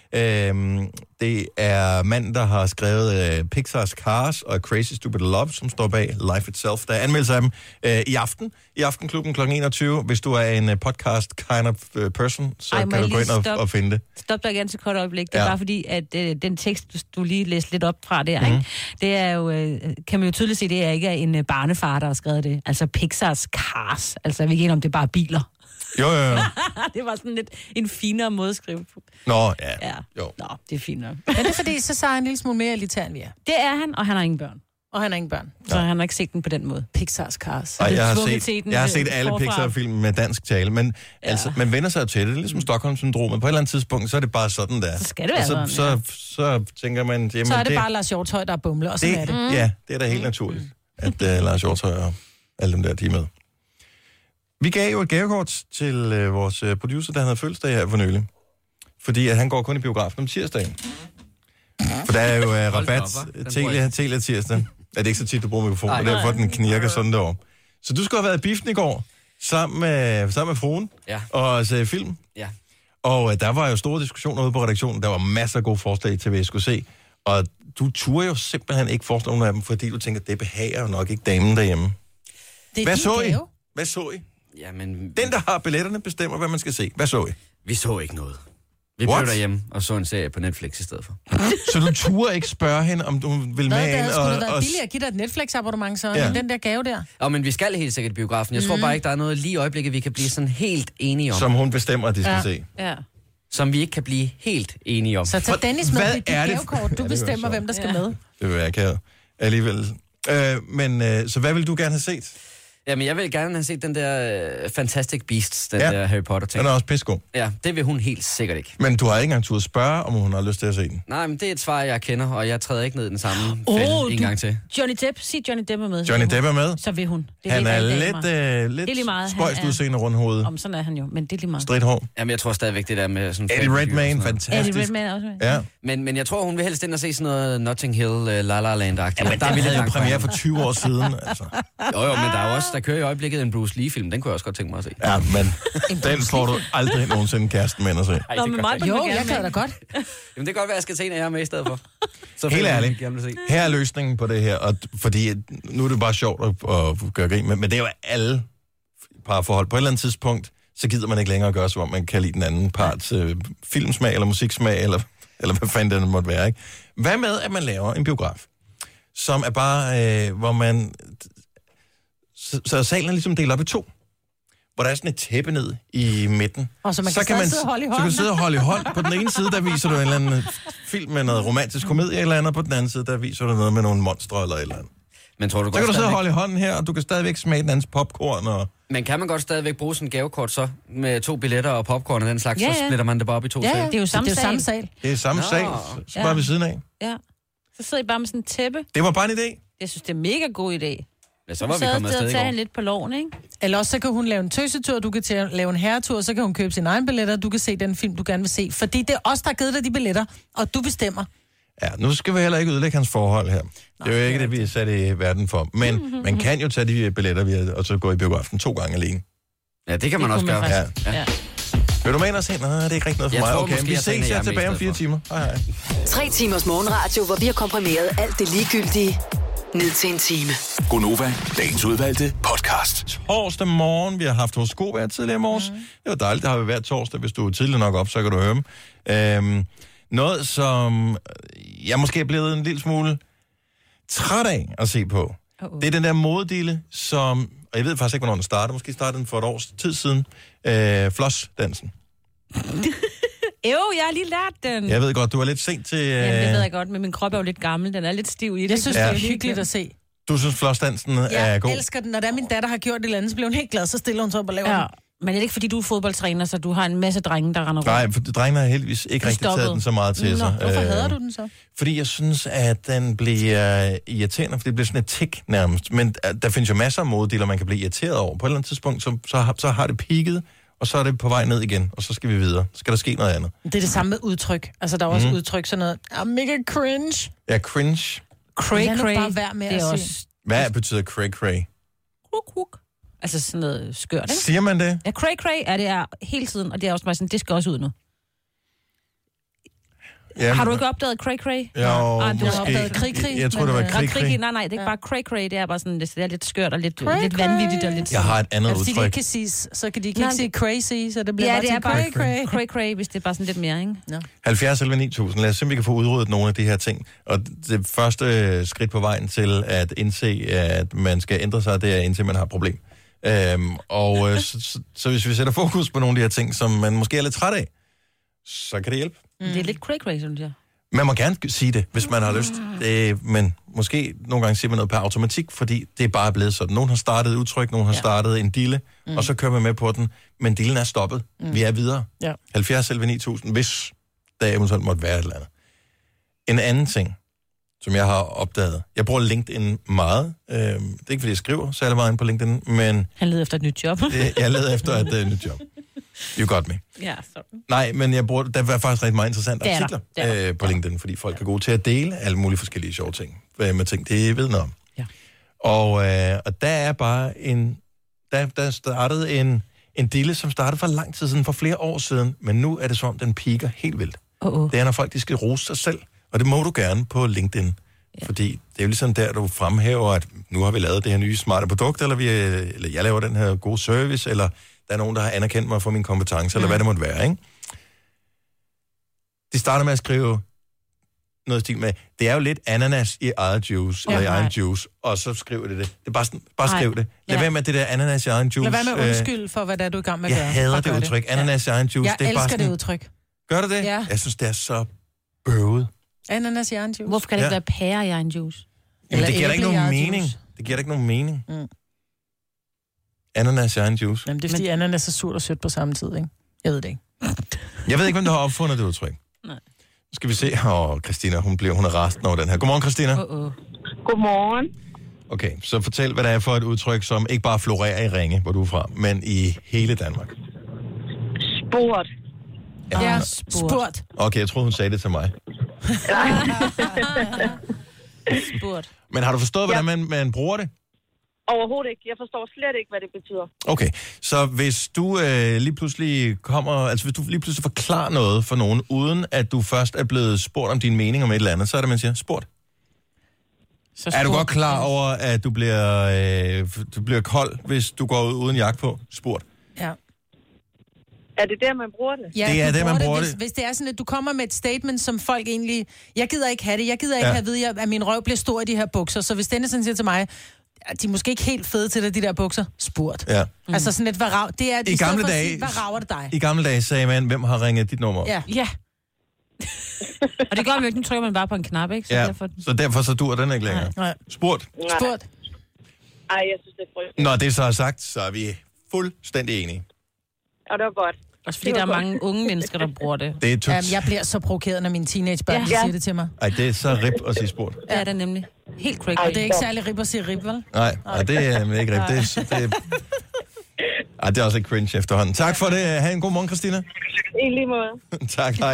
Det er manden, der har skrevet Pixar's Cars og Crazy Stupid Love, som står bag Life Itself. Der er anmeldelse af dem i aften, i Aftenklubben kl. 21. Hvis du er en podcast kind of person, så kan du gå ind og finde det. Stop dig igen til kort øjeblik. Det er bare fordi, at den tekst, du lige læste lidt op fra der, ikke? Det er jo, kan man jo tydeligt se, det er ikke en barnefar, der har skrevet det. Altså Pixar's Cars. Altså, vi er ikke om det er bare biler. Jo. Det var sådan lidt en finere måde at skrive på. Nå, ja. Jo. Nå, det er fint nok. Men det er fordi, så er han en lille smule mere elitær, end vi er. Det er han, og han har ingen børn. Så han har ikke set den på den måde. Pixar's Cars. Og jeg har set alle Pixar-film med dansk tale, men altså, man vender sig til det. Det er ligesom Stockholm-syndromet. På et eller andet tidspunkt, så er det bare sådan der. Så skal det være sådan, så tænker man... Jamen, så er det bare Lars Hjortøj, der er bumle, og sådan er det. Ja, det er da helt naturligt, at Lars Hjortøj og alle dem der, de er med. Vi gav jo et gavekort til vores producer, der havde fødselsdag her for nylig. Fordi at han går kun i biografen om tirsdagen. For der er jo rabat Telia tirsdag. Er det ikke så tit, du bruger mikrofonen, og derfor den knirker sådan derovre. Så du skulle have været i biffen i går, sammen med fruen, og se film. Ja. Og der var jo store diskussioner ude på redaktionen. Der var masser af gode forslag til, hvad jeg skulle se. Og du turde jo simpelthen ikke forestille nogen af dem, fordi du tænker, det behager jo nok ikke damen derhjemme. Hvad så I? Jamen, den, der har billetterne, bestemmer, hvad man skal se. Hvad så I? Vi så ikke noget. Vi blev derhjemme og så en serie på Netflix i stedet for. Så du turde ikke spørge hende, om du vil med ind? Det havde sgu da været billigt at give dig et Netflix-abonnement, så den der gave der. Ja, men vi skal helt sikkert i biografen. Jeg tror bare ikke, der er noget lige i øjeblikket, vi kan blive sådan helt enige om. Som hun bestemmer, at de skal se. Ja. Som vi ikke kan blive helt enige om. Så tag Dennis med dit gavekort. Du bestemmer, hvem der skal med. Det vil være akavet. Alligevel. Så hvad vil du gerne have set? Jamen, jeg vil gerne have set den der Fantastic Beasts, den der Harry Potter-ting. Den er også pissegod. Ja, det vil hun helt sikkert ikke. Men du har ikke engang turde spørge, om hun har lyst til at se den? Nej, men det er et svar, jeg kender, og jeg træder ikke ned i den samme fælde en gang til. Johnny Depp er med. Johnny Depp er med? Så vil hun. Han er lidt spøjst udseende rundt hovedet. Om sådan er han jo, men det er lige meget. Stridt hår. Jamen, jeg tror stadigvæk, det der med sådan... Eddie Redmayne, fantastisk. Eddie Redmayne også med. Ja. Men jeg tror, hun vil helst ind og se sådan noget Notting Hill, La La Land-agtigt. Ja, men der havde jo premiere for 20 år siden, altså. Jo, men der kører i øjeblikket en Bruce Lee-film. Den kunne jeg også godt tænke mig at se. Ja, men den får du aldrig nogensinde kæresten med at se. Nå, men mig, jeg kan da godt. Jamen, det kan godt være, at jeg skal se en af jer med i stedet for. Så helt ærligt. Her er løsningen på det her, og fordi nu er det bare sjovt at gøre grin med, men det er jo alle parforhold. På et eller andet tidspunkt, så gider man ikke længere gøre, som om man kan lide den anden parts filmsmag eller musiksmag, eller hvad fanden det måtte være, ikke? Hvad med, at man laver en biograf, som er bare, hvor man... Så salen er ligesom delt op i to, hvor der er sådan et tæppe ned i midten. Og så man kan sidde og holde i hånd. Så kan du sidde og holde i hånd. På den ene side, der viser du en eller anden film med noget romantisk komedie eller andet, og på den anden side, der viser du noget med nogle monstre eller et eller andet. Men tror du så kan du sidde og holde i hånden her, og du kan stadigvæk smage den andens popcorn. Og... Men kan man godt stadigvæk bruge sådan en gavekort så, med 2 billetter og popcorn og den slags, så splitter man det bare op i 2 sal? Det er jo samme sal. Det er samme sal, så bare ved siden af. Ja. Så sidder I bare med sådan en tæppe. Det var bare en idé. Jeg synes, det er en mega god idé. Ja, så var vi kommet afsted i går. Tage lidt på loven, ikke? Eller også så kan hun lave en tøsetur, du kan lave en herretur, så kan hun købe sine egne billetter, du kan se den film, du gerne vil se. Fordi det er os, der har givet dig de billetter, og du bestemmer. Ja, nu skal vi heller ikke ødelægge hans forhold her. Det er jo ikke det, vi er sat i verden for. Men man kan jo tage de billetter, og så gå i biografen 2 gange alene. Ja, det kan man også gøre. Ja. Vil du med ind og se? Nej, det er ikke rigtig noget for mig. Okay, vi ses her tilbage om 4 timer. Hej. 3 timers morgenradio, hvor vi har komprimeret alt det ligegyldige ned til en time. Gonova, dagens udvalgte podcast. Torsdag morgen, vi har haft horoskop her tidligere i morges. Det var dejligt, det har vi hver torsdag. Hvis du er tidligt nok op, så kan du høre dem. Noget, som jeg måske er blevet en lille smule træt af at se på. Det er den der modedele, som... Og jeg ved faktisk ikke, hvornår den startede. Måske startede den for et års tid siden. Flossdansen. Jeg har lige lært den. Jeg ved godt, du er lidt sent til... Jamen, det ved jeg godt, men min krop er jo lidt gammel. Den er lidt stiv i det. Jeg synes, det er hyggeligt at se. Du synes, flossdansen er god? Jeg elsker den. Når min datter har gjort det eller andet, så bliver hun helt glad, så stiller hun sig op og laver den. Men det er ikke, fordi du er fodboldtræner, så du har en masse drenge, der render rundt. Nej, for drengene har heldigvis ikke rigtig taget den så meget til sig. Hvorfor hader du den så? Fordi jeg synes, at den bliver irriterende, for det bliver sådan et tik nærmest. Men der findes jo masser af modedeler, man kan blive irriteret over. På et eller andet tidspunkt, så har det peaked, og så er det på vej ned igen, og så skal vi videre. Så skal der ske noget andet. Det er det samme med udtryk. Altså, der er også udtryk sådan noget, mega cringe. Ja, cringe. Cray-cray. Bare være med at se. Hvad betyder cray-cray? Kruk. Altså sådan noget skørt, ikke? Siger man det? Ja, cray-cray er det hele tiden, og det er også bare sådan, det skal også ud nu. Jamen. Har du ikke opdaget cray-cray? Jo, du har måske. opdaget krig-krig. Jeg tror, det var krig-krig. Nej, det er ikke bare cray-cray. Det er bare sådan, det er lidt skørt og lidt vanvittigt og lidt... Jeg har et andet Fordi det udtryk. ikke kan siges, så kan de ikke sige crazy, så det bliver Ja, bare det er til bare cray-cray. cray-cray, hvis det er bare sådan lidt mere, ikke? Ja. 70 eller 9000. Lad os se, om vi kan få udryddet nogle af de her ting. Og det første skridt på vejen til at indse, at man skal ændre sig, det er indtil man har et problem. Så hvis vi sætter fokus på nogle af de her ting, som man måske er lidt træt af, så kan det hjælpe. Det er lidt cray-cray, synes jeg. Man må gerne sige det, hvis man har lyst. Men måske nogle gange siger man noget per automatik, fordi det er bare blevet sådan. Nogen har startet et udtryk, nogen har startet en dille, og så kører man med på den. Men dillen er stoppet. Vi er videre. Ja. 70 eller 9000, hvis der eventuelt måtte være et eller andet. En anden ting, som jeg har opdaget. Jeg bruger LinkedIn meget. Det er ikke, fordi jeg skriver særlig meget på LinkedIn, men... Han leder efter et nyt job. Jeg leder efter et nyt job. You got me. Ja, så. Nej, men der var faktisk rigtig meget interessante artikler på LinkedIn, fordi folk er gode til at dele alle mulige forskellige sjove ting. Med ting, det ved noget om. Ja. Og der er bare der startede en dille, som startede for lang tid siden, for flere år siden, men nu er det som om, den piker helt vildt. Det er, når folk de skal rose sig selv, og det må du gerne på LinkedIn. Ja. Fordi det er jo ligesom der, du fremhæver, at nu har vi lavet det her nye smarte produkt, eller jeg laver den her gode service, eller der er nogen, der har anerkendt mig for mine kompetencer, eller hvad det måtte være, ikke? De starter med at skrive noget stil med, det er jo lidt ananas i eget juice, eller i egen juice, og så skriver det. Det er bare skriv det. Lad være med det der ananas i egen juice. Lad være med undskyld for, hvad der er du er i gang med at gøre. Jeg hader det udtryk, ananas i egen juice. Jeg elsker det udtryk. Gør du det? Ja. Jeg synes, det er så bøvet. Ananas i egen juice. Hvorfor kan det ikke være pære i egen juice? Jamen, det giver da ikke nogen mening. Det giver da ikke nogen mening. Ananas i egen juice. Jamen, det er fordi ananas er surt og sødt på samme tid, ikke? Jeg ved det ikke. Jeg ved ikke, hvem der har opfundet det udtryk. Nej. Nu skal vi se, Christina, hun er resten over den her. Godmorgen, Christina. Godmorgen. Okay, så fortæl, hvad det er for et udtryk, som ikke bare florerer i Ringe, hvor du er fra, men i hele Danmark. Sport. Ja, sport. Okay, jeg troede, hun sagde det til mig. Sport. Men har du forstået, hvordan man bruger det? Overhovedet ikke. Jeg forstår slet ikke, hvad det betyder. Okay, så hvis du lige pludselig hvis du lige pludselig forklarer noget for nogen, uden at du først er blevet spurgt om din mening om et eller andet, så er det, man siger, sport. Er du godt klar over, at du bliver kold, hvis du går ud uden jakke på? Sport. Ja. Er det der, man bruger det? Ja, det er der, man bruger det. Hvis det er sådan, at du kommer med et statement, som folk egentlig... Jeg gider ikke have det. Jeg gider ikke have at vide, at min røv bliver stor i de her bukser. Så hvis denne sådan siger til mig, de er måske ikke helt fede til det, de der bukser. Spurt. Ja. Altså sådan et, det er... I gamle dage... Hvad rager det dig? I gamle dage sagde man, hvem har ringet dit nummer op? Ja. Og det gør man jo ikke, nu trykker man bare på en knap, ikke? Så derfor så dur den ikke længere. Nej. Spurt. Ej, jeg synes, det er frygteligt. Når det så er sagt, så er vi fuldstændig enige. Og det var godt. Også fordi der er mange unge mennesker, der bruger det. Det er jeg bliver så provokeret, når mine teenagebørn siger det til mig. Ej, det er så rip at sige sport. Ja, det er nemlig. Helt crazy. Og det er ikke særlig rip at sige rip, vel? Nej, det er ikke rip. Det er også et cringe efterhånden. Tak for det. Ha' en god morgen, Christina. I lige måde. Tak, hej.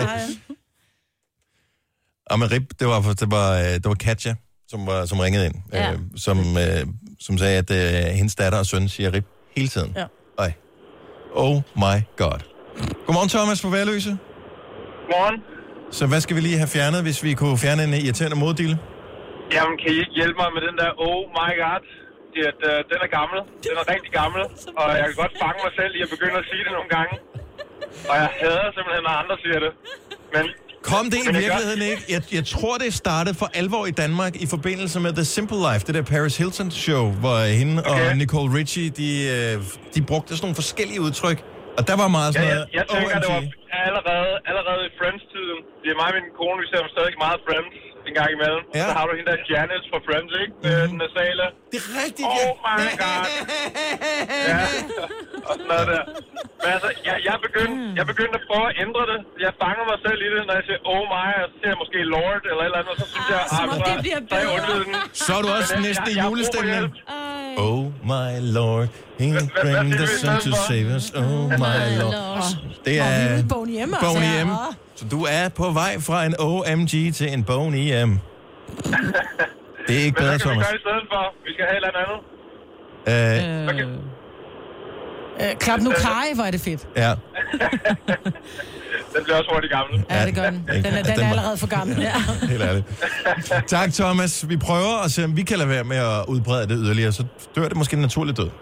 Men rip, det var Katja, som ringede ind, som sagde, at hendes datter og søn siger rip hele tiden. Ja. Ej. Oh my god. Godmorgen, Thomas fra Værløse. Godmorgen. Så hvad skal vi lige have fjernet, hvis vi kunne fjerne en irriterende moddille? Jamen, kan I ikke hjælpe mig med den der oh my god? Den er gammel. Den er rigtig gammel. Og jeg kan godt fange mig selv i at begynde at sige det nogle gange. Og jeg hader simpelthen, når andre siger det. Men kom det i virkeligheden ikke? Jeg tror, det startede for alvor i Danmark i forbindelse med The Simple Life, det der Paris Hilton show, hvor hende og Nicole Richie, de brugte sådan nogle forskellige udtryk. Og der var meget sådan noget... Jeg tænker, det var allerede i Friends-tiden. Det er mig og min kone, vi ser jo stadig meget Friends en gang imellem. Ja. Så har du hende der Janice fra Friends, ikke? Den nasale. Det er rigtigt, oh my god. Ja, og sådan noget der. Men altså, jeg begyndte at prøve at ændre det. Jeg fanger mig selv i det, når jeg siger oh my, og så siger jeg måske Lord eller et eller andet, og så synes jeg, så er jeg undlyden. Så er du også næsten i julestemning. Oh my Lord, he bring the sun to save us. Oh my Lord. Det er Boney M. Så du er på vej fra en OMG til en Boney M. Det er ikke bedre, Thomas. Men hvad kan vi gøre i stedet for? Vi skal have et eller andet. Klap nu kaj, hvor er det fedt. Ja. Den bliver også hurtigt gammel. Ja, det gør den. Den er allerede for gammel. Ja. Helt ærligt. Tak, Thomas. Vi prøver at se, om vi kan lade være med at udbrede det yderligere, så dør det måske en naturlig død.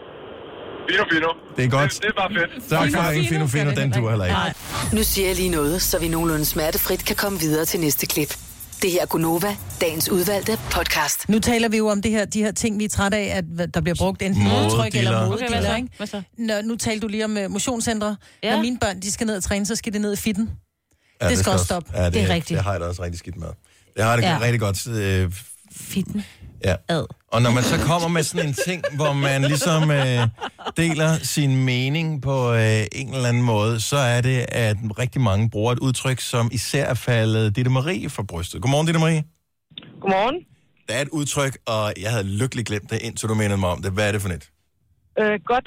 Fino. Det er godt. Det er bare fedt. Tak for ringen, Fino. Den duer heller ikke. Nu siger jeg lige noget, så vi nogenlunde smertefrit kan komme videre til næste klip. Det her er Gunova, dagens udvalgte podcast. Nu taler vi jo om de her ting, vi er trætte af, at der bliver brugt enten modtryk eller modedealer, ikke? Hvad så? Nu talte du lige om motionscentre. Ja. Når mine børn de skal ned og træne, så skal de ned i fitten. Ja, det skal også stoppe. Ja, det er rigtigt. Det har jeg da også rigtig skidt med. Det har det rigtig godt. Fitten. Ja. Ad. Og når man så kommer med sådan en ting, hvor man ligesom deler sin mening på en eller anden måde, så er det, at rigtig mange bruger et udtryk, som især er faldet Ditte Marie for brystet. Godmorgen, Ditte Marie. Godmorgen. Der er et udtryk, og jeg havde lykkeligt glemt det, indtil du mindede mig om det. Hvad er det for net? Godt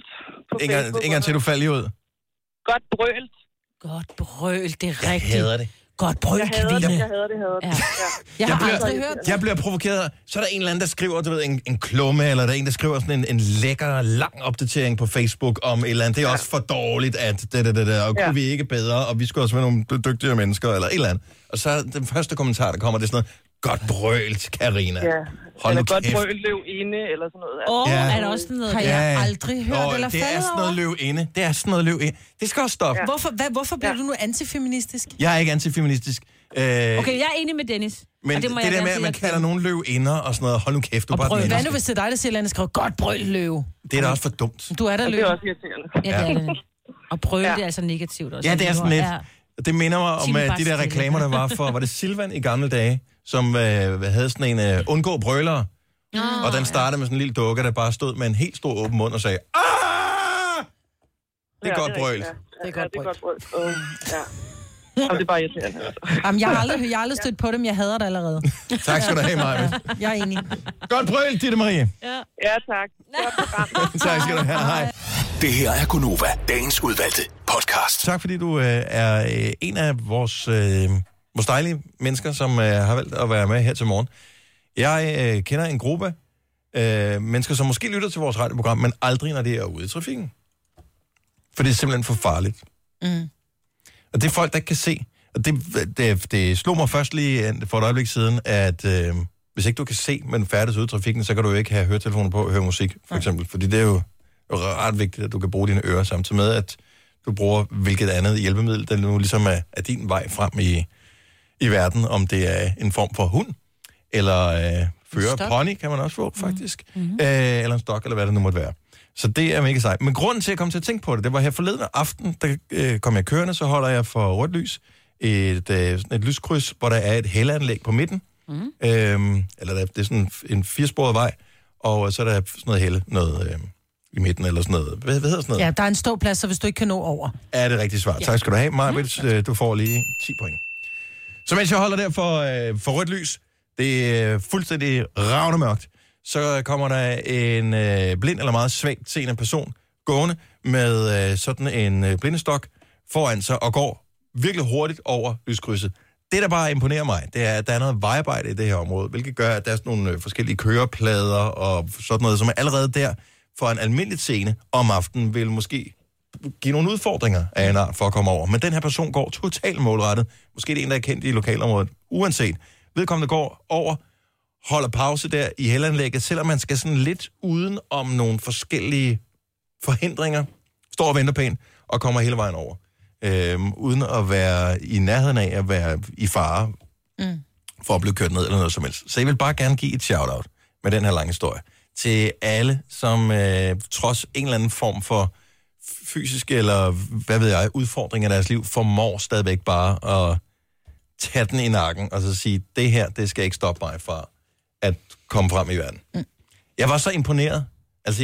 brølt. En gang til, du faldt lige ud. Godt brølt. Godt brøl, det er rigtigt. Jeg hader det. Godt brøl, kvinde. Jeg hader det. Ja. Jeg har aldrig hørt. Jeg bliver provokeret. Så er der en eller anden, der skriver, du ved, en klumme, eller der er en, der skriver sådan en lækker, lang opdatering på Facebook om et eller andet. Det er også for dårligt, at det, og kunne vi ikke bedre, og vi skulle også være nogle dygtigere mennesker, eller et eller andet. Og så den første kommentar, der kommer, det er sådan noget, godt brølt, Karina. Ja. Eller godt brølt, løv inde, eller sådan noget. Er der også noget, har jeg aldrig hørt eller det er sådan noget løv inde. Det er sådan noget løv inde. Det skal også stoppe. Ja. Hvorfor bliver du nu antifeministisk? Jeg er ikke antifeministisk. Okay, jeg er enig med Dennis. Men det der med, at man kalder nogen løv inder og sådan noget, hold nu kæft, du bare brøl. Hvad nu, hvis det er dig, der siger, at skriver godt brøl løv? Det er da også for dumt. Du er der løv. Det er også irriterende. Ja, det er det. Og brøl, det er altså negativt også. Ja, det er sådan lidt. Det minder mig om de der reklamer, der var for, var det Silvan i gamle dage, som havde sådan en undgå brølere. Og den startede med sådan en lille dukke, der bare stod med en helt stor åben mund og sagde, ah! Det er godt brølt. Det er godt brølt. Ja. Jamen, det er bare irriterende. Jamen, jeg har aldrig stødt på dem. Jeg hader det allerede. Tak skal du have, Maja. Jeg er enig. Godt brølt, Ditte Marie. Ja, tak. Tak skal du have. Hej. Det her er Gunova, dagens udvalgte podcast. Tak fordi du er en af vores dejlige mennesker, som har valgt at være med her til morgen. Jeg kender en gruppe mennesker, som måske lytter til vores radioprogram, men aldrig, når det er ude i trafikken. For det er simpelthen for farligt. Og det er folk, der ikke kan se. Og det slog mig først lige for et øjeblik siden, at hvis ikke du kan se, men færdes ude i trafikken, så kan du jo ikke have høretelefoner på og høre musik, for eksempel. Fordi det er jo ret vigtigt, at du kan bruge dine ører samtidig med, at du bruger hvilket andet hjælpemiddel, der nu ligesom er din vej frem i verden, om det er en form for hund, eller fører pony, kan man også få, faktisk. Eller en stok, eller hvad det nu måtte være. Så det er mega sejt. Men grunden til, at jeg kom til at tænke på det var her forleden aften, der kom jeg kørende, så holder jeg for rødt lys, et lyskryds, hvor der er et hældeanlæg på midten. Eller det er sådan en 4-sporet vej, og så er der sådan noget hælde, i midten, eller sådan noget. Hvad hedder sådan noget? Ja, der er en ståplads, så hvis du ikke kan nå over. Er det rigtigt svar? Ja. Tak skal du have, Maja. Du får lige 10 point. Så mens jeg holder der for rødt lys, det er fuldstændig ravne mørkt, så kommer der en blind eller meget svagt seende person gående med sådan en blindestok foran sig og går virkelig hurtigt over lyskrydset. Det, der bare imponerer mig, det er, at der er noget vejarbejde i det her område, hvilket gør, at der er sådan nogle forskellige køreplader og sådan noget, som er allerede der for en almindelig scene om aftenen vil måske give nogle udfordringer af en art for at komme over. Men den her person går totalt målrettet. Måske det er en, der er kendt i lokalområdet. Uanset. Vedkommende går over, holder pause der i hældeanlægget, selvom man skal sådan lidt uden om nogle forskellige forhindringer, står og venter pænt og kommer hele vejen over. Uden at være i nærheden af at være i fare for at blive kørt ned eller noget som helst. Så jeg vil bare gerne give et shout-out med den her lange historie til alle, som trods en eller anden form for fysiske eller, hvad ved jeg, udfordringer i deres liv, formår stadigvæk bare at tage den i nakken og så sige, det her, det skal ikke stoppe mig fra at komme frem i verden. Jeg var så imponeret. Altså,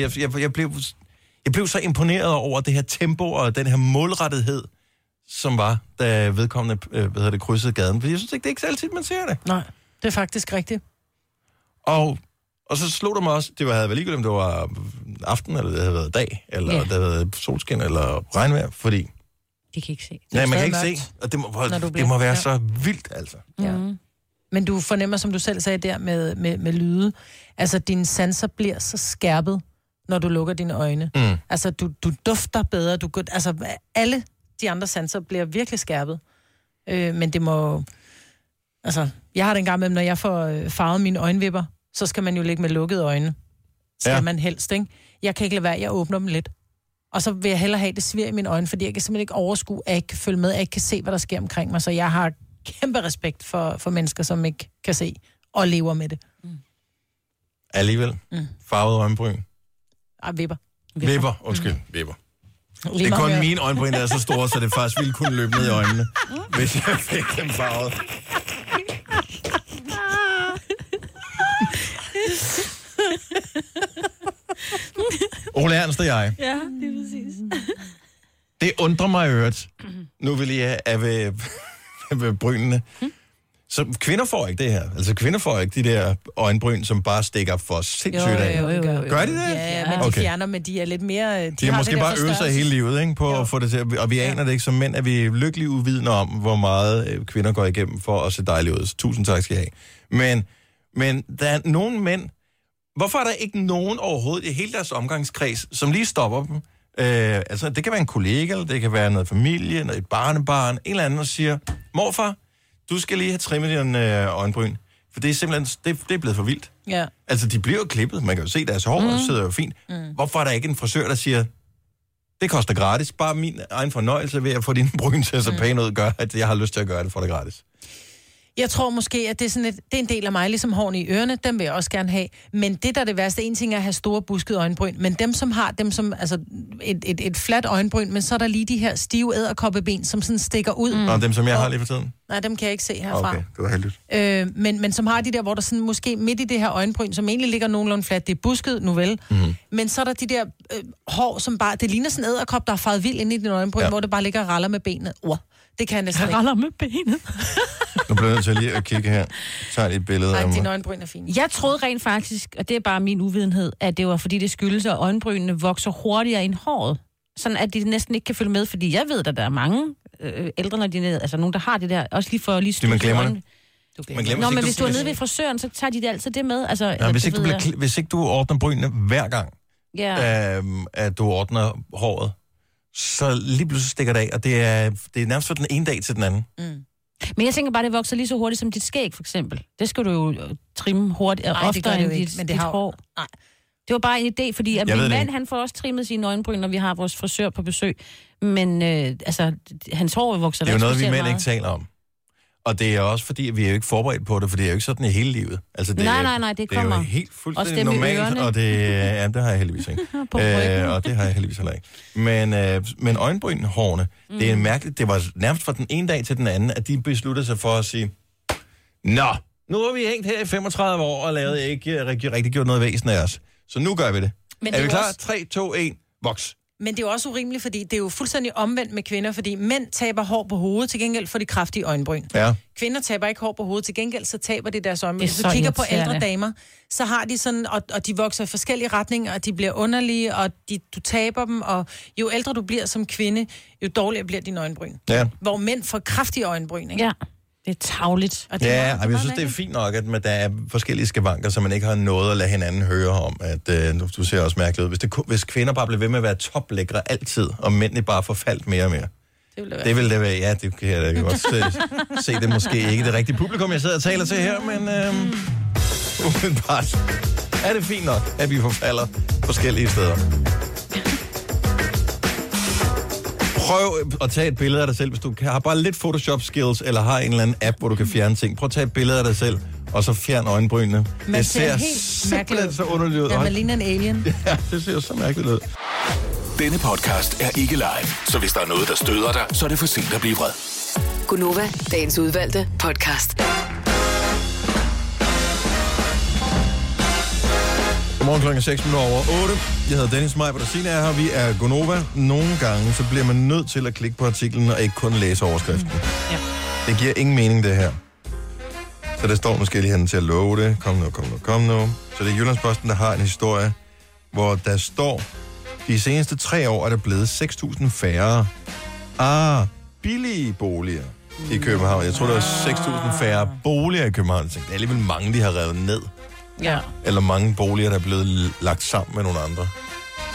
jeg blev så imponeret over det her tempo og den her målrettethed, som var, da vedkommende krydsede gaden. For jeg synes ikke, det er ikke så altid, man ser det. Nej, det er faktisk rigtigt. Og så slog det mig også, det havde været ligegyldigt, om det var aften, eller det havde været dag, eller det havde været solskin, eller regnvejr, fordi... De kan ikke se. Nej, man kan ikke se, og det må være så vildt, altså. Ja. Men du fornemmer, som du selv sagde der, med lyde, altså dine sanser bliver så skærpet, når du lukker dine øjne. Altså, du dufter bedre, altså alle de andre sanser bliver virkelig skærpet. Men det må... Altså, jeg har det en gang med, når jeg får farvet mine øjenvipper, så skal man jo ligge med lukkede øjne. Skal man helst, ikke? Jeg kan ikke lade være, jeg åbner dem lidt. Og så vil jeg hellere have det svir i mine øjne, fordi jeg kan simpelthen ikke overskue, at jeg ikke kan følge med, at jeg ikke kan se, hvad der sker omkring mig. Så jeg har kæmpe respekt for mennesker, som ikke kan se og lever med det. Alligevel. Farvet øjenbryn. Vipper. Vipper, undskyld. Vipper. Det er kun mine øjenbryn, der er så store, så det faktisk ville kunne løbe ned i øjnene, hvis jeg fik dem farvet. Ole Ernst og jeg. Ja, det er præcis. Det undrer mig i øvrigt. Nu vil jeg have ved brynene. Så kvinder får ikke det her. Altså kvinder får ikke de der øjenbryn, som bare stikker for sindssygt af. Jo. Gør de det? Ja, men de fjerner, men de er lidt mere... De har måske bare øvet sig hele livet, ikke, på at få det til. Og vi aner det ikke som mænd, at vi er lykkeligt uvidende om, hvor meget kvinder går igennem for at se dejlige ud. Tusind tak skal I have. Men der er nogle mænd... Hvorfor er der ikke nogen overhovedet i hele deres omgangskreds, som lige stopper dem? Altså, det kan være en kollega, eller det kan være noget familie, noget et barnebarn, en eller anden, og siger, morfar, du skal lige have trimmet dine øjenbryn. For det er simpelthen, det er blevet for vildt. Ja. Altså, de bliver jo klippet. Man kan jo se deres hår, og det sidder jo fint. Hvorfor er der ikke en frisør, der siger, det koster gratis. Bare min egen fornøjelse ved at få dine bryn til at se pæne ud, gør, at jeg har lyst til at gøre det for det gratis. Jeg tror måske, at det er, sådan det er en del af mig, ligesom hårene i ørerne, dem vil jeg også gerne have. Men det, der er det værste, en ting er at have store buskede øjenbryn, men dem, som har altså et fladt øjenbryn, men så er der lige de her stive edderkoppeben, som sådan stikker ud. Og dem, som jeg har lige for tiden? Nej, dem kan jeg ikke se herfra. Okay, det var heldigt. Men som har de der, hvor der sådan måske midt i det her øjenbryn, som egentlig ligger nogenlunde fladt, det er busket, nu vel. Men så er der de der hår, som bare, det ligner sådan en edderkop, der er faret vild inde i din øjenbryn, hvor det bare ligger og raller med benet. Det kan jeg næsten ikke. Raller med benet. Nu bliver jeg nødt til lige at kigge her. Tag et billede af mig. Nej, dine øjenbryn er fine. Jeg troede rent faktisk, og det er bare min uvidenhed, at det var fordi det skyldes, at øjenbrynene vokser hurtigere end håret. Sådan at de næsten ikke kan følge med, fordi jeg ved, at der er mange ældre, når de er, altså nogen, der har det der, også lige for lige stykke. Man glemmer det. Nå, men hvis du er nede ved frisøren, så tager de det altid det med. Altså, ja, hvis ikke du ordner brynene hver gang, at du ordner håret, så lige pludselig stikker det af, og det er nærmest fra den ene dag til den anden. Men jeg tænker bare, det vokser lige så hurtigt som dit skæg, for eksempel. Det skal du jo trimme hurtigt, og oftere end dit hår. Nej. Det var bare en idé, fordi at min mand, han får også trimmet sine øjenbryn, når vi har vores frisør på besøg. Men hans hår vokser det er jo noget, vi mænd ikke taler om. Og det er også fordi, at vi er jo ikke forberedt på det, for det er jo ikke sådan i hele livet. Altså, det nej, det kommer. Det er jo helt fuldstændig normalt, og det har jeg heldigvis ikke. Og det har jeg heldigvis heller ikke. Men øjenbrynhårene, det er mærkeligt. Det var nærmest fra den ene dag til den anden, at de besluttede sig for at sige, nå, nu har vi hængt her i 35 år og lavet ikke rigtig gjort noget væsen af os. Så nu gør vi det. Er vi klar? 3, 2, 1, voks. Men det er jo også urimeligt, fordi det er jo fuldstændig omvendt med kvinder, fordi mænd taber hår på hovedet, til gengæld for de kraftige øjenbryn. Ja. Kvinder taber ikke hår på hovedet, til gengæld så taber de deres øjenbryn. Hvis du kigger på ældre damer, så har de sådan, og de vokser i forskellige retninger, og de bliver underlige, og du taber dem, og jo ældre du bliver som kvinde, jo dårligere bliver dine øjenbryn. Ja. Hvor mænd får kraftige øjenbryn, ikke? Ja. Det er tarveligt. Ja, jeg synes, det er fint nok, at der er forskellige skavanker, så man ikke har noget at lade hinanden høre om, at du ser også mærkeligt ud. Hvis kvinder bare bliver ved med at være toplækre altid, og mændene bare forfaldt mere og mere. Det vil det være. Ja, det kan jeg også se. Det måske ikke det rigtige publikum, jeg sidder og taler til her, men umiddelbart er det fint nok, at vi forfalder forskellige steder. Prøv at tage et billede af dig selv, hvis du har bare lidt Photoshop-skills, eller har en eller anden app, hvor du kan fjerne ting. Prøv at tage et billede af dig selv, og så fjern øjenbrynene. Det ser simpelthen så underligt ud. Ja, man ligner en alien. Ja, det ser så mærkeligt ud. Denne podcast er ikke live, så hvis der er noget, der støder dig, så er det for sent at blive vred. Gunova, dagens udvalgte podcast. Godmorgen klokken 8:06. Jeg hedder Dennis Maj, hvor der Signe er her. Vi er Gunova. Nogle gange, så bliver man nødt til at klikke på artiklen, og ikke kun læse overskriften. Ja. Det giver ingen mening, det her. Så der står måske lige henne til at love det. Kom nu. Så det er Jyllandsposten, der har en historie, hvor der står, de seneste 3 år er der blevet 6.000 færre billige boliger i København. Jeg tror, der er 6.000 færre boliger i København. Det er alligevel mange, de har revet ned. Ja. Eller mange boliger, der er blevet lagt sammen med nogle andre.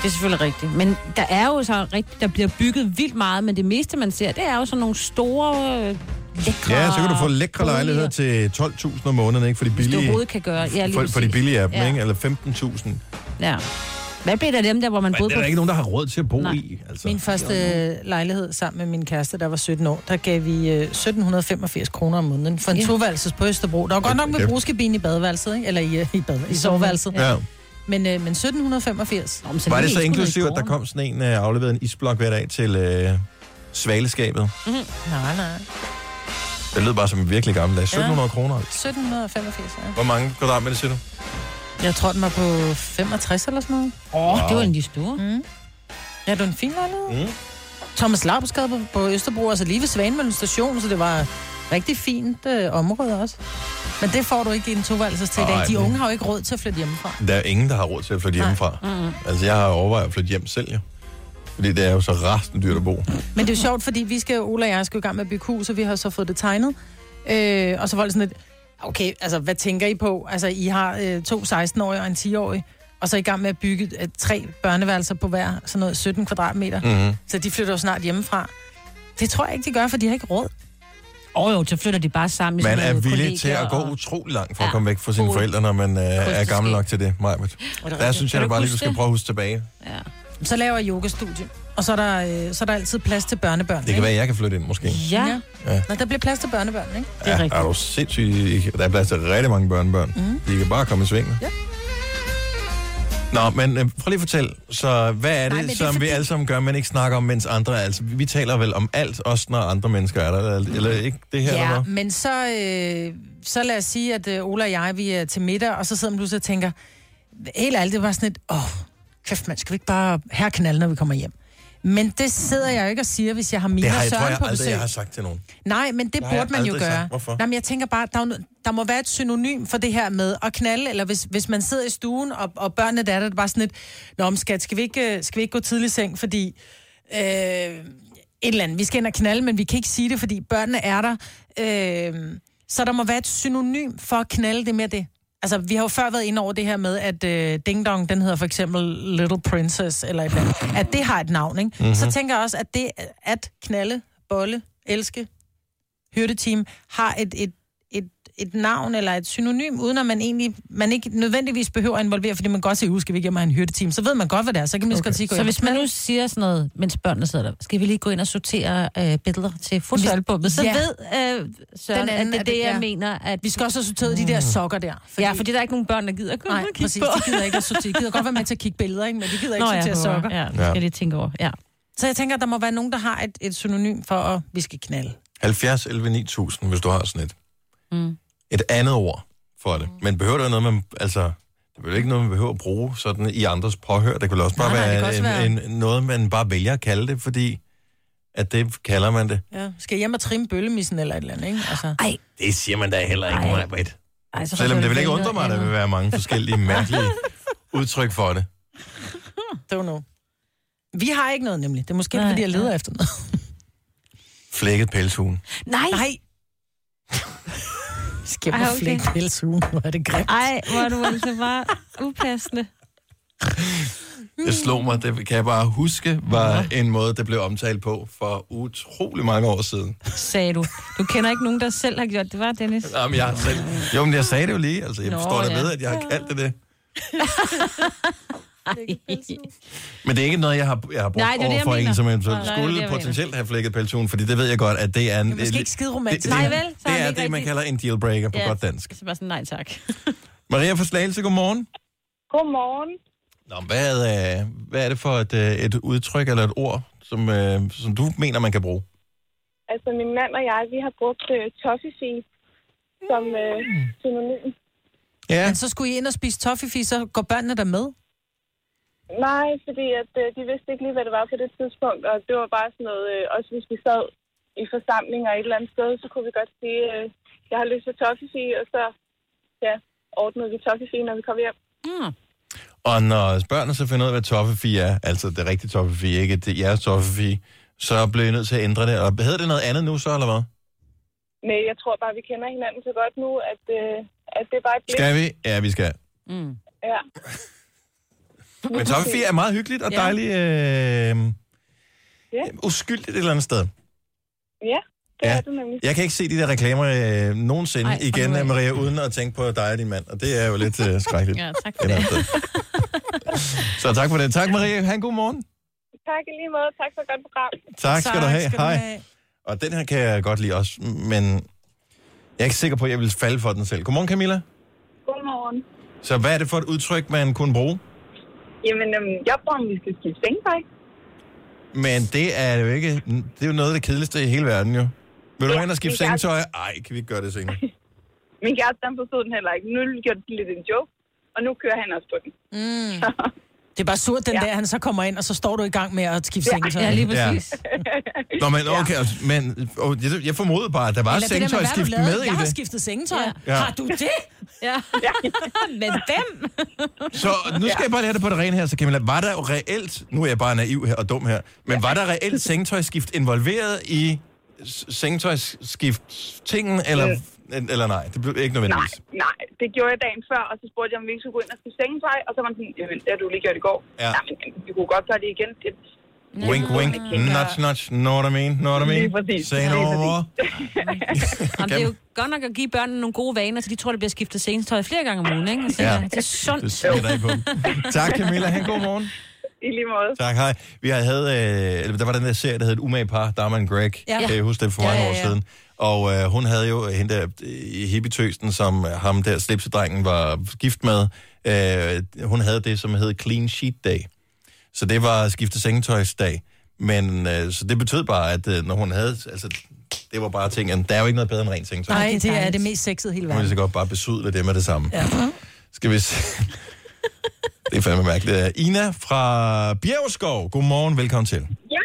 Det er selvfølgelig rigtigt. Men der er jo så rigtigt, der bliver bygget vildt meget, men det meste, man ser, det er jo sådan nogle store, lækre... Ja, så kan du få lækre lejligheder til 12.000 om måneden, ikke? For de billige... Hvis du overhovedet kan gøre. Ja, for de billige af dem, ja. ikke? Eller 15.000. Ja. Hvad bliver der dem der, hvor man boede på? Det er der ikke nogen, der har råd til at bo i. Altså. Min første lejlighed sammen med min kæreste, der var 17 år, der gav vi 1.785 kroner om måneden for en toværelses på Østerbro. Der var godt nok med bruskabine i badeværelset, ikke? Eller i soveværelset. Ja. Men 1.785. Var det så inklusivt, at der kom sådan en afleveret en isblok hver dag til svaleskabet? Mm-hmm. Nej. Det lød bare som en virkelig gammel dag. 1.700 kroner. 1.785, ja. Hvor mange kvadratmeter siger du? Jeg tror, den var på 65 eller sådan noget. Wow. Det var en de store. Mm. Ja, det var en fin lejlighed. Thomas Laubsgade på Østerbro, altså lige ved Svanemøllen station, så det var rigtig fint område også. Men det får du ikke i en toværelses til i dag. De unge har jo ikke råd til at flytte hjemmefra. Der er ingen, der har råd til at flytte hjemmefra. Altså, jeg har overvejet at flytte hjem selv, jo. Fordi det er jo så rasende dyrt at bo. Men det er jo sjovt, fordi Ola og jeg skal i gang med at bygge hus, og vi har så fået det tegnet. Og så var det sådan lidt, okay, altså hvad tænker I på? Altså, I har 2 16-årige og en 10-årig, og så er I gang med at bygge 3 børneværelser på hver, sådan noget 17 kvadratmeter. Mm-hmm. Så de flytter jo snart hjemmefra. Det tror jeg ikke, de gør, for de har ikke råd. Jo, så flytter de bare sammen. Man er villig til at gå utrolig langt for at komme væk fra sine forældre, når man er gammel nok til det. Der synes jeg da bare lige, du skal prøve at huske tilbage. Ja. Så laver jeg yogastudie, og så er der altid plads til børnebørn. Det kan være, jeg kan flytte ind, måske. Ja. Nå, der bliver plads til børnebørn, ikke? Det er rigtigt. Er du sindssygt. Der er plads til rigtig mange børnebørn. De kan bare komme i svingen. Ja. Nå, men prøv lige at fortælle, så hvad er det, som vi alle sammen gør, men ikke snakker om, mens andre... Altså, vi taler vel om alt, også når andre mennesker er der, eller ikke det her? Ja, eller men så lad os sige, at Ola og jeg, vi er til middag, og så sidder man pludselig og tænker, helt ærligt, det var sådan et, kæft mand, skal vi ikke bare herknalde, når vi kommer hjem? Men det sidder jeg jo ikke og siger, hvis jeg har Mina og Søren på besøg. Jeg har sagt til nogen. Nej, men det burde man jo gøre. Nej, men jeg tænker bare, der må være et synonym for det her med at knalde, eller hvis man sidder i stuen, og børnene der er det bare sådan et, nå, skat, skal vi ikke gå tidlig i seng, fordi et eller andet, vi skal ind og knalde, men vi kan ikke sige det, fordi børnene er der. Så der må være et synonym for at knalde, det med det. Altså, vi har jo før været inde over det her med, at Ding Dong, den hedder for eksempel Little Princess, eller et eller andet. At det har et navn, ikke? Mm-hmm. Så tænker jeg også, at det at knalde, bolle, elske, hyrdeteam, har et navn eller et synonym, uden at man ikke nødvendigvis behøver at involvere, fordi man godt siger, skal vi ikke have en hyrdeteam, så ved man godt, hvad det er, så kan man godt sige, så hvis man nu siger sådan noget, mens børnene sidder der, skal vi lige gå ind og sortere billeder til fodboldalbummet, så ved Søren, at det er det, jeg mener. At vi skal også have sorteret de der sokker der. Fordi der er ikke nogen børn, der gider at komme og kigge præcis, på. De gider ikke at sortere. De gider godt være med til at kigge billeder, ikke? Men de gider ikke sortere sokker. Ja, det skal jeg lige tænke over. Ja. Så jeg tænker, at der må være nogen, der har et synonym for, at vi skal knalde. 70 11 9000, hvis du har sådan et andet ord for det. Men behøver det noget, man... Altså, det er jo ikke noget, man behøver at bruge sådan i andres påhør. Det kan vel også bare være noget, man bare vælger at kalde det, fordi at det kalder man det. Ja. Skal jeg hjem og trimme bøllemissen eller et eller andet, ikke? Altså. Ej. Det siger man da heller ikke, Britt. Selvom det vil ikke undre mig, at der vil være mange forskellige mærkelige udtryk for det. Don't know. Vi har ikke noget, nemlig. Det er måske, fordi jeg leder efter noget. Flækket pelshuen. Nej. Skæmmer flækket pelshuen. Hvor er det grimt. Ej, hvor er du altså bare upassende. Det slog mig, det kan jeg bare huske, var en måde, det blev omtalt på for utrolig mange år siden. Sagde du. Du kender ikke nogen, der selv har gjort det, var Dennis? Jamen, jeg selv. Jo, men jeg sagde det jo lige. Altså, jeg forstår da ved, at jeg har kaldt det. Men det er ikke noget, jeg har brugt over for en, som skulle potentielt have flækket pelshuen, fordi det ved jeg godt, at det er en... Det er måske ikke skide romantisk. Nej, vel? Det er det, man kalder en dealbreaker på godt dansk. Så bare sådan, nej tak. Maria fra Slagelse, godmorgen. Godmorgen. Nå, hvad er det for et udtryk eller et ord, som du mener, man kan bruge? Altså, min mand og jeg, vi har brugt toffifee som synonym. Ja. Men så skulle I ind og spise toffifee, så går børnene der med? Nej, fordi at, de vidste ikke lige, hvad det var på det tidspunkt, og det var bare sådan noget, også hvis vi sad i forsamlinger et eller andet sted, så kunne vi godt sige, jeg har lyst til toffifee, og så ordnede vi toffifee, når vi kom hjem. Mm. Og når børnene så finder ud af, hvad toffifee er, altså det rigtige toffifee, ikke det jeres toffifee, så bliver I nødt til at ændre det. Og hedder det noget andet nu så, eller hvad? Nej, jeg tror bare, vi kender hinanden så godt nu, at det er bare et blik. Skal vi? Ja, vi skal. Ja. Men toffefee er meget hyggeligt og dejligt. Uskyldigt et eller andet sted. Ja, det er det nemlig. Jeg kan ikke se de der reklamer nogensinde igen af Maria, uden at tænke på dig og din mand. Og det er jo lidt skrækkeligt. Ja, tak for det. Så tak for det. Tak, Maria. Ha' en god morgen. Tak i lige måde. Tak for et godt program. Tak skal du have. Hej. Og den her kan jeg godt lide også, men jeg er ikke sikker på, at jeg vil falde for den selv. Godmorgen, Camilla. Godmorgen. Så hvad er det for et udtryk, man kunne bruge? Jamen, jeg tror, vi skal skifte sengetøj. Men det er jo ikke... Det er jo noget af det kedeligste i hele verden, jo. Vil du hen og skifte sengetøj? Ej, kan vi ikke gøre det senere? Min kæreste, han forstod den heller ikke. Nu gjorde det lidt en joke, og nu kører han også på den. Det er bare surt, den der, han så kommer ind, og så står du i gang med at skifte sengetøj. Ja, lige præcis. Nå, men okay, men jeg formodede bare, at der var sengetøjskift med i det. Jeg har skiftet sengetøj. Ja. Har du det? Ja. Men hvem? Så nu skal jeg bare lære det på det rene her, så Camilla. Var der reelt, nu er jeg bare naiv her og dum her, men var der reelt sengetøjskift involveret i sengetøjskift-tingen, eller nej? Det blev ikke nødvendigvis. Nej, det gjorde jeg dagen før, og så spurgte jeg, om vi ikke skulle gå ind og skifte sengetøj, og så var han sådan, jamen, det har du lige gjort i går. Ja. Nej, men vi kunne godt gøre det igen. Wink, wink, nudge, nudge, know what I mean, know what I mean? Say no more. Det er jo godt nok at give børnene nogle gode vaner, så de tror, det bliver skiftet sengetøj flere gange om ugen, ikke? Altså, det er sundt. Det smitter ikke på. Tak, Camilla. Ha' en god morgen. I lige måde. Tak, hej. Der var den der serie, der hed Et umage par, Dharma and Greg. Ja. Kan jeg huske det for mange år siden. Og hun havde jo hende der i hippietøsten, som ham der slipsedrengen var gift med. Hun havde det, som hed Clean Sheet Day. Så det var skifte sengetøjsdag. Men så det betød bare, at når hun havde... Altså, det var bare ting, der er jo ikke noget bedre end rent sengetøj. Nej, det er det mest sexede hele verden. Nu vil jeg så godt bare besudle det med det samme. Ja. Skal vi se... Det er fandme mærkeligt. Ina fra Bjergskov. Godmorgen, velkommen til. Ja.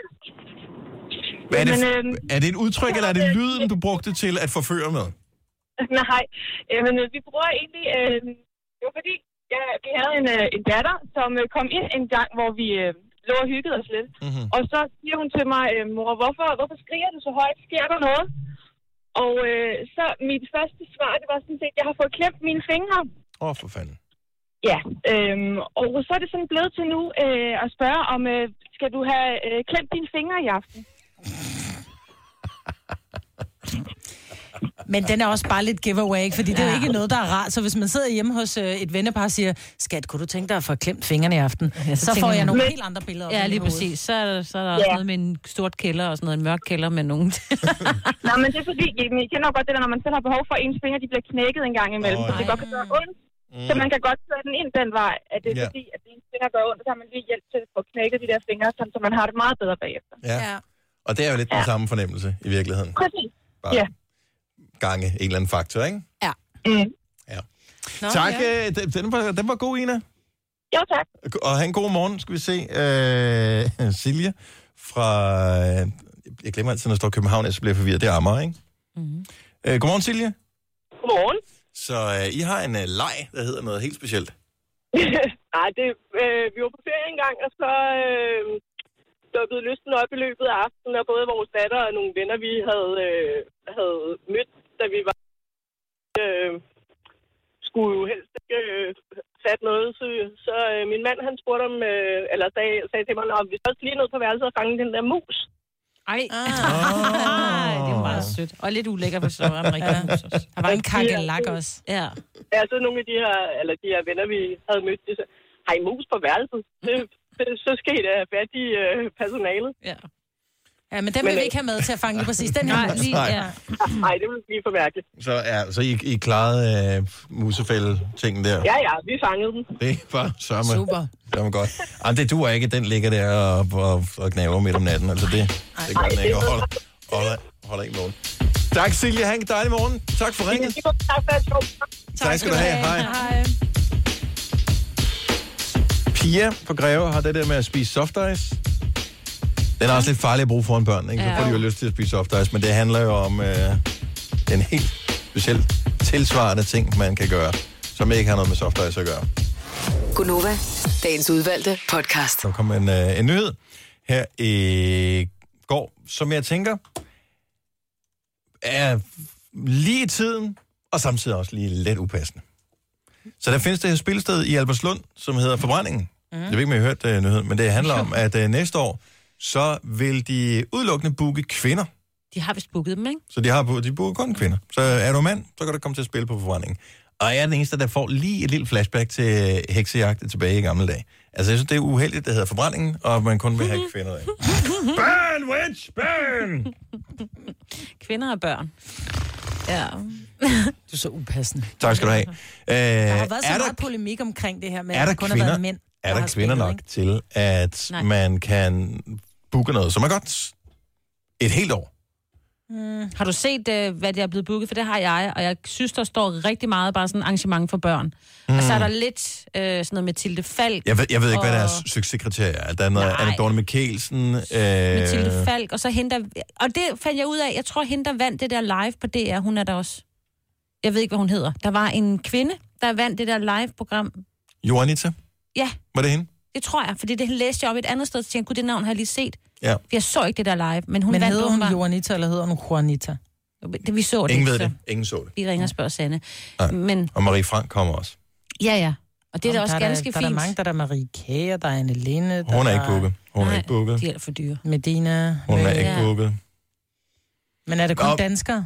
Er det et udtryk, eller er det lyden, du brugte til at forføre med? Nej, men vi bruger egentlig... det var fordi, vi havde en datter, som kom ind en gang, hvor vi lå og hyggede os lidt. Mm-hmm. Og så siger hun til mig, mor, hvorfor skriger du så højt? Sker der noget? Og så mit første svar, det var sådan set, jeg har fået klemt mine fingre. For fanden. Ja, og så er det sådan blevet til nu at spørge om, skal du have klemt dine fingre i aften? Men den er også bare lidt giveaway, ikke? Fordi det er jo ikke noget, der er rart. Så hvis man sidder hjemme hos et vennepar og siger, skat, kunne du tænke dig at få klemt fingrene i aften? Så får jeg nogle helt andre billeder. Ja, lige præcis. Så er der også noget med en stort kælder og sådan noget, en mørk kælder med nogen. Nej, men det er fordi, jeg kender godt det der, når man selv har behov for, at ens fingre, de bliver knækket en gang imellem, så det godt kan gøre ondt. Så man kan godt føre den ind den vej, at det er fordi, at ens fingre gør ondt, så har man lige hjælp til at få knækket de der fingre, så man har det meget bedre bagefter. Ja. Og det er jo lidt den samme fornemmelse i virkeligheden. Præcis. Bare gange en eller anden faktor, ikke? Ja. Ja. Nå, tak. Ja. Den var god, Ina. Jo, tak. Og have en god morgen, skal vi se. Silje fra... Jeg glemmer altid, når der står København, så bliver jeg forvirret. Det er Amager, ikke? Mm-hmm. Godmorgen, Silje. Godmorgen. Så I har en leg, der hedder noget helt specielt. Nej, vi var på ferie en gang, og så dukkede lysten op i løbet af aftenen, og både vores datter og nogle venner, vi havde mødt, da vi var skulle jo helst ikke sat noget. Så min mand, han spurgte om, eller sagde til mig, om vi så lige nødt på værelset og fange den der mus. Ej. Det var meget sødt. Og lidt ulækker, for så var en rigtig mus også. Der var en kakelak også. Ja. Ja, så nogle af de her venner, vi havde mødt, de sagde, har I mus på værelset? Så skete det fat i personalet. Ja. Ja, men den vil vi ikke have med til at fange lige præcis. Den her mus. Nej, det vil blive for mærkeligt. Så I klarede musefælde-tingen der? Ja, vi fangede den. Det var sørme. Super. Det var godt. Jamen, det duer ikke, den ligger der og knæver midt om natten. Altså, det gør den ikke. Holder ikke morgen. Tak, Silje. Ha' en dejlig morgen. Tak for ringet. Tak skal du have. Hej. Pia på Greve har det der med at spise soft ice. Den er også lidt farlig at bruge foran børn, ikke? Så får de jo lyst til at spise soft ice, men det handler jo om en helt specielt tilsvarende ting, man kan gøre, som ikke har noget med soft ice at gøre. Gunova, dagens udvalgte podcast. Så kom en nyhed her i går, som jeg tænker er lige i tiden, og samtidig også lige lidt upassende. Så der findes det her spilsted i Albertslund, som hedder Forbrændingen. Jeg ved ikke, om I har hørt nyheden, men det handler om, at næste år, så vil de udelukkende booke kvinder. De har vist booket dem, ikke? Så de booker kun kvinder. Så er du mand, så kan du komme til at spille på forbrændingen. Og jeg er den eneste, der får lige et lille flashback til heksejagt tilbage i gamle dage. Altså, jeg synes, det er uheldigt, det hedder forbrændingen, og man kun vil have kvinder af. Burn, witch, burn! Kvinder og børn. Ja. Du er så upassende. Tak skal du have. Der har været så meget polemik omkring det her med, at der kun har været mænd. Er der kvinder nok til, at man kan booke noget, som er godt et helt år? Har du set, hvad det er blevet booket? For det har jeg, og jeg synes, der står rigtig meget bare sådan arrangement for børn. Og så er der lidt sådan noget Mathilde Falk. Jeg ved ikke, hvad deres succeskriterie er. Der er noget Anne-Dorte Mikkelsen. Mathilde Falk, og så hende, og det fandt jeg ud af, jeg tror, hende, der vandt det der live på DR, hun er der også. Jeg ved ikke, hvad hun hedder. Der var en kvinde, der vandt det der live-program. Juanita? Ja. Var det hende? Det tror jeg, fordi det læste jeg op et andet sted, så tænkte jeg, det navn har jeg lige set. Ja. For jeg så ikke det der live, men hun vandt. Men hedder hun Juanita, eller hedder hun Juanita? Vi så det. Ingen ved det. Ingen så det. Vi ringer og spørger Sanne. Men... Og Marie Frank kommer også. Ja. Og det er da også ganske fint. Der er mange, der er Marie Kære, der er Anne Linde. Hun er ikke booket. De er for dyre. Medina. Hun er ikke booket. Men er det kun danskere?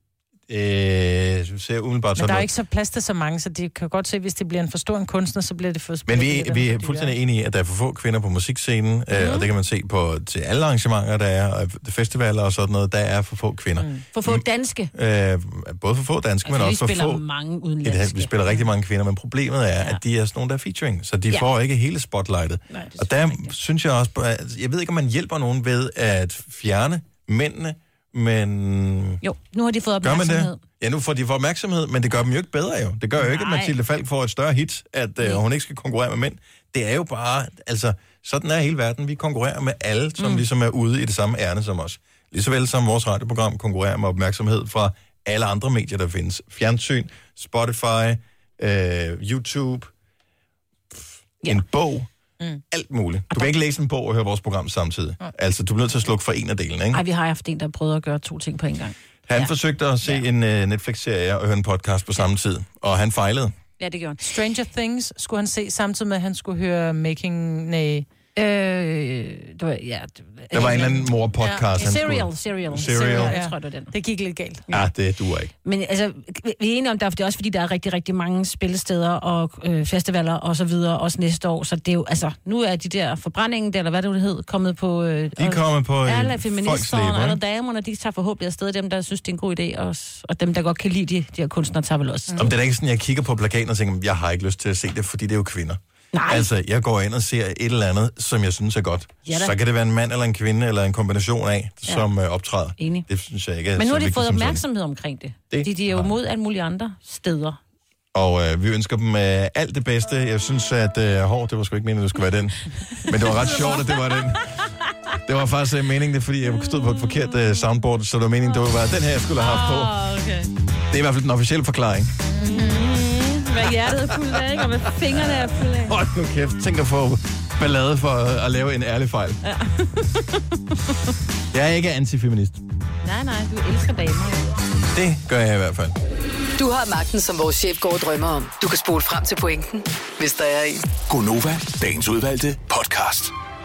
Ser umiddelbart men der er ikke så plads til så mange, så de kan godt se, hvis det bliver en for stor en kunstner, så bliver det for... Men vi er fuldstændig enige i, at der er for få kvinder på musikscenen, og det kan man se på til alle arrangementer, der er, og festivaler og sådan noget, der er for få kvinder. For få danske? Både for få danske, men også for få... Vi spiller mange udenlandske. Vi spiller rigtig mange kvinder, men problemet er, at de er sådan nogle, der er featuring, så de får ikke hele spotlightet. Nej, og der synes jeg også, jeg ved ikke, om man hjælper nogen ved at fjerne mændene, men... Jo, nu har de fået opmærksomhed. Ja, nu får de opmærksomhed, men det gør dem jo ikke bedre jo. Det gør jo ikke, at Mathilde Falk får et større hit, at hun ikke skal konkurrere med mænd. Det er jo bare, altså, sådan er hele verden. Vi konkurrerer med alle, som ligesom er ude i det samme ærne som os. Ligesåvel som vores radioprogram konkurrerer med opmærksomhed fra alle andre medier, der findes. Fjernsyn, Spotify, YouTube, en bog. Alt muligt. Du kan ikke læse en bog og høre vores program samtidig. Altså, du bliver nødt til at slukke for en af delene, ikke? Nej, vi har haft en, der prøvede at gøre 2 ting på en gang. Han forsøgte at se en Netflix-serie og høre en podcast på samme tid, og han fejlede. Ja, det gjorde han. Stranger Things skulle han se samtidig med, at han skulle høre Making... Der var en eller anden mor-podcast. Serial. Jeg tror, det var den. Det gik lidt galt. Ja, det duer ikke. Men altså, vi er enige om, det er også fordi, der er rigtig, rigtig mange spillesteder og festivaler og så videre, også næste år. Så det er jo, altså, nu er de der forbrændingen, der, eller hvad det hed, kommet på... de er kommet på alle feministerne og alle damerne, de tager forhåbentlig afsted. Dem, der synes, det er en god idé, og dem, der godt kan lide de her kunstnere, tager vel også. Det er ikke sådan, jeg kigger på plakaten og tænker, jeg har ikke lyst til at se det, fordi det er jo kvinder. Nej. Altså, jeg går ind og ser et eller andet, som jeg synes er godt. Ja, så kan det være en mand eller en kvinde, eller en kombination af, som optræder. Enig. Det synes jeg ikke er. Men nu har de fået opmærksomhed omkring det. De er jo mod alle mulige andre steder. Og vi ønsker dem alt det bedste. Jeg synes, at det var sgu ikke meningen, at det skulle være den. Men det var ret sjovt, at det var den. Det var faktisk meningen, det fordi jeg stod på et forkert soundboard, så det var meningen, det var den her, jeg skulle have haft på. Okay. Det er i hvert fald den officielle forklaring. Hvad hjertet er fuldt af, ikke? Og hvad fingrene er fuldt af. Hold nu kæft, tænk at få ballade for at lave en ærlig fejl. Ja. Jeg er ikke antifeminist. Nej, du elsker damer. Det gør jeg i hvert fald. Du har magten, som vores chef går og drømmer om. Du kan spole frem til pointen, hvis der er en. Gonova, dagens udvalgte podcast.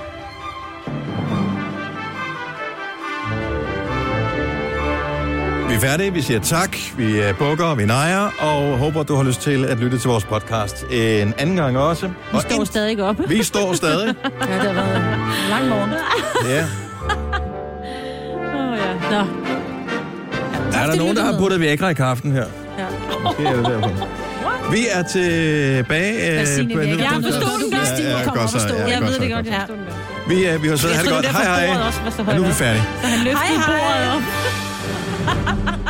Vi er færdige, vi siger tak, vi bukker, vi nejer, og håber, du har lyst til at lytte til vores podcast en anden gang også. Vi står stadig op. Vi står stadig. Ja, det har været en lang morgen. Ja. Nå. Er der nogen, der har puttet Viagra i kaffen her? Ja. Måske er det derfor. Vi er tilbage. Jeg forstod den godt, Stine. Jeg ved det godt, jeg forstod den godt. Vi har så det godt. Hej. Og nu er vi færdige. Så han løftede bordet op.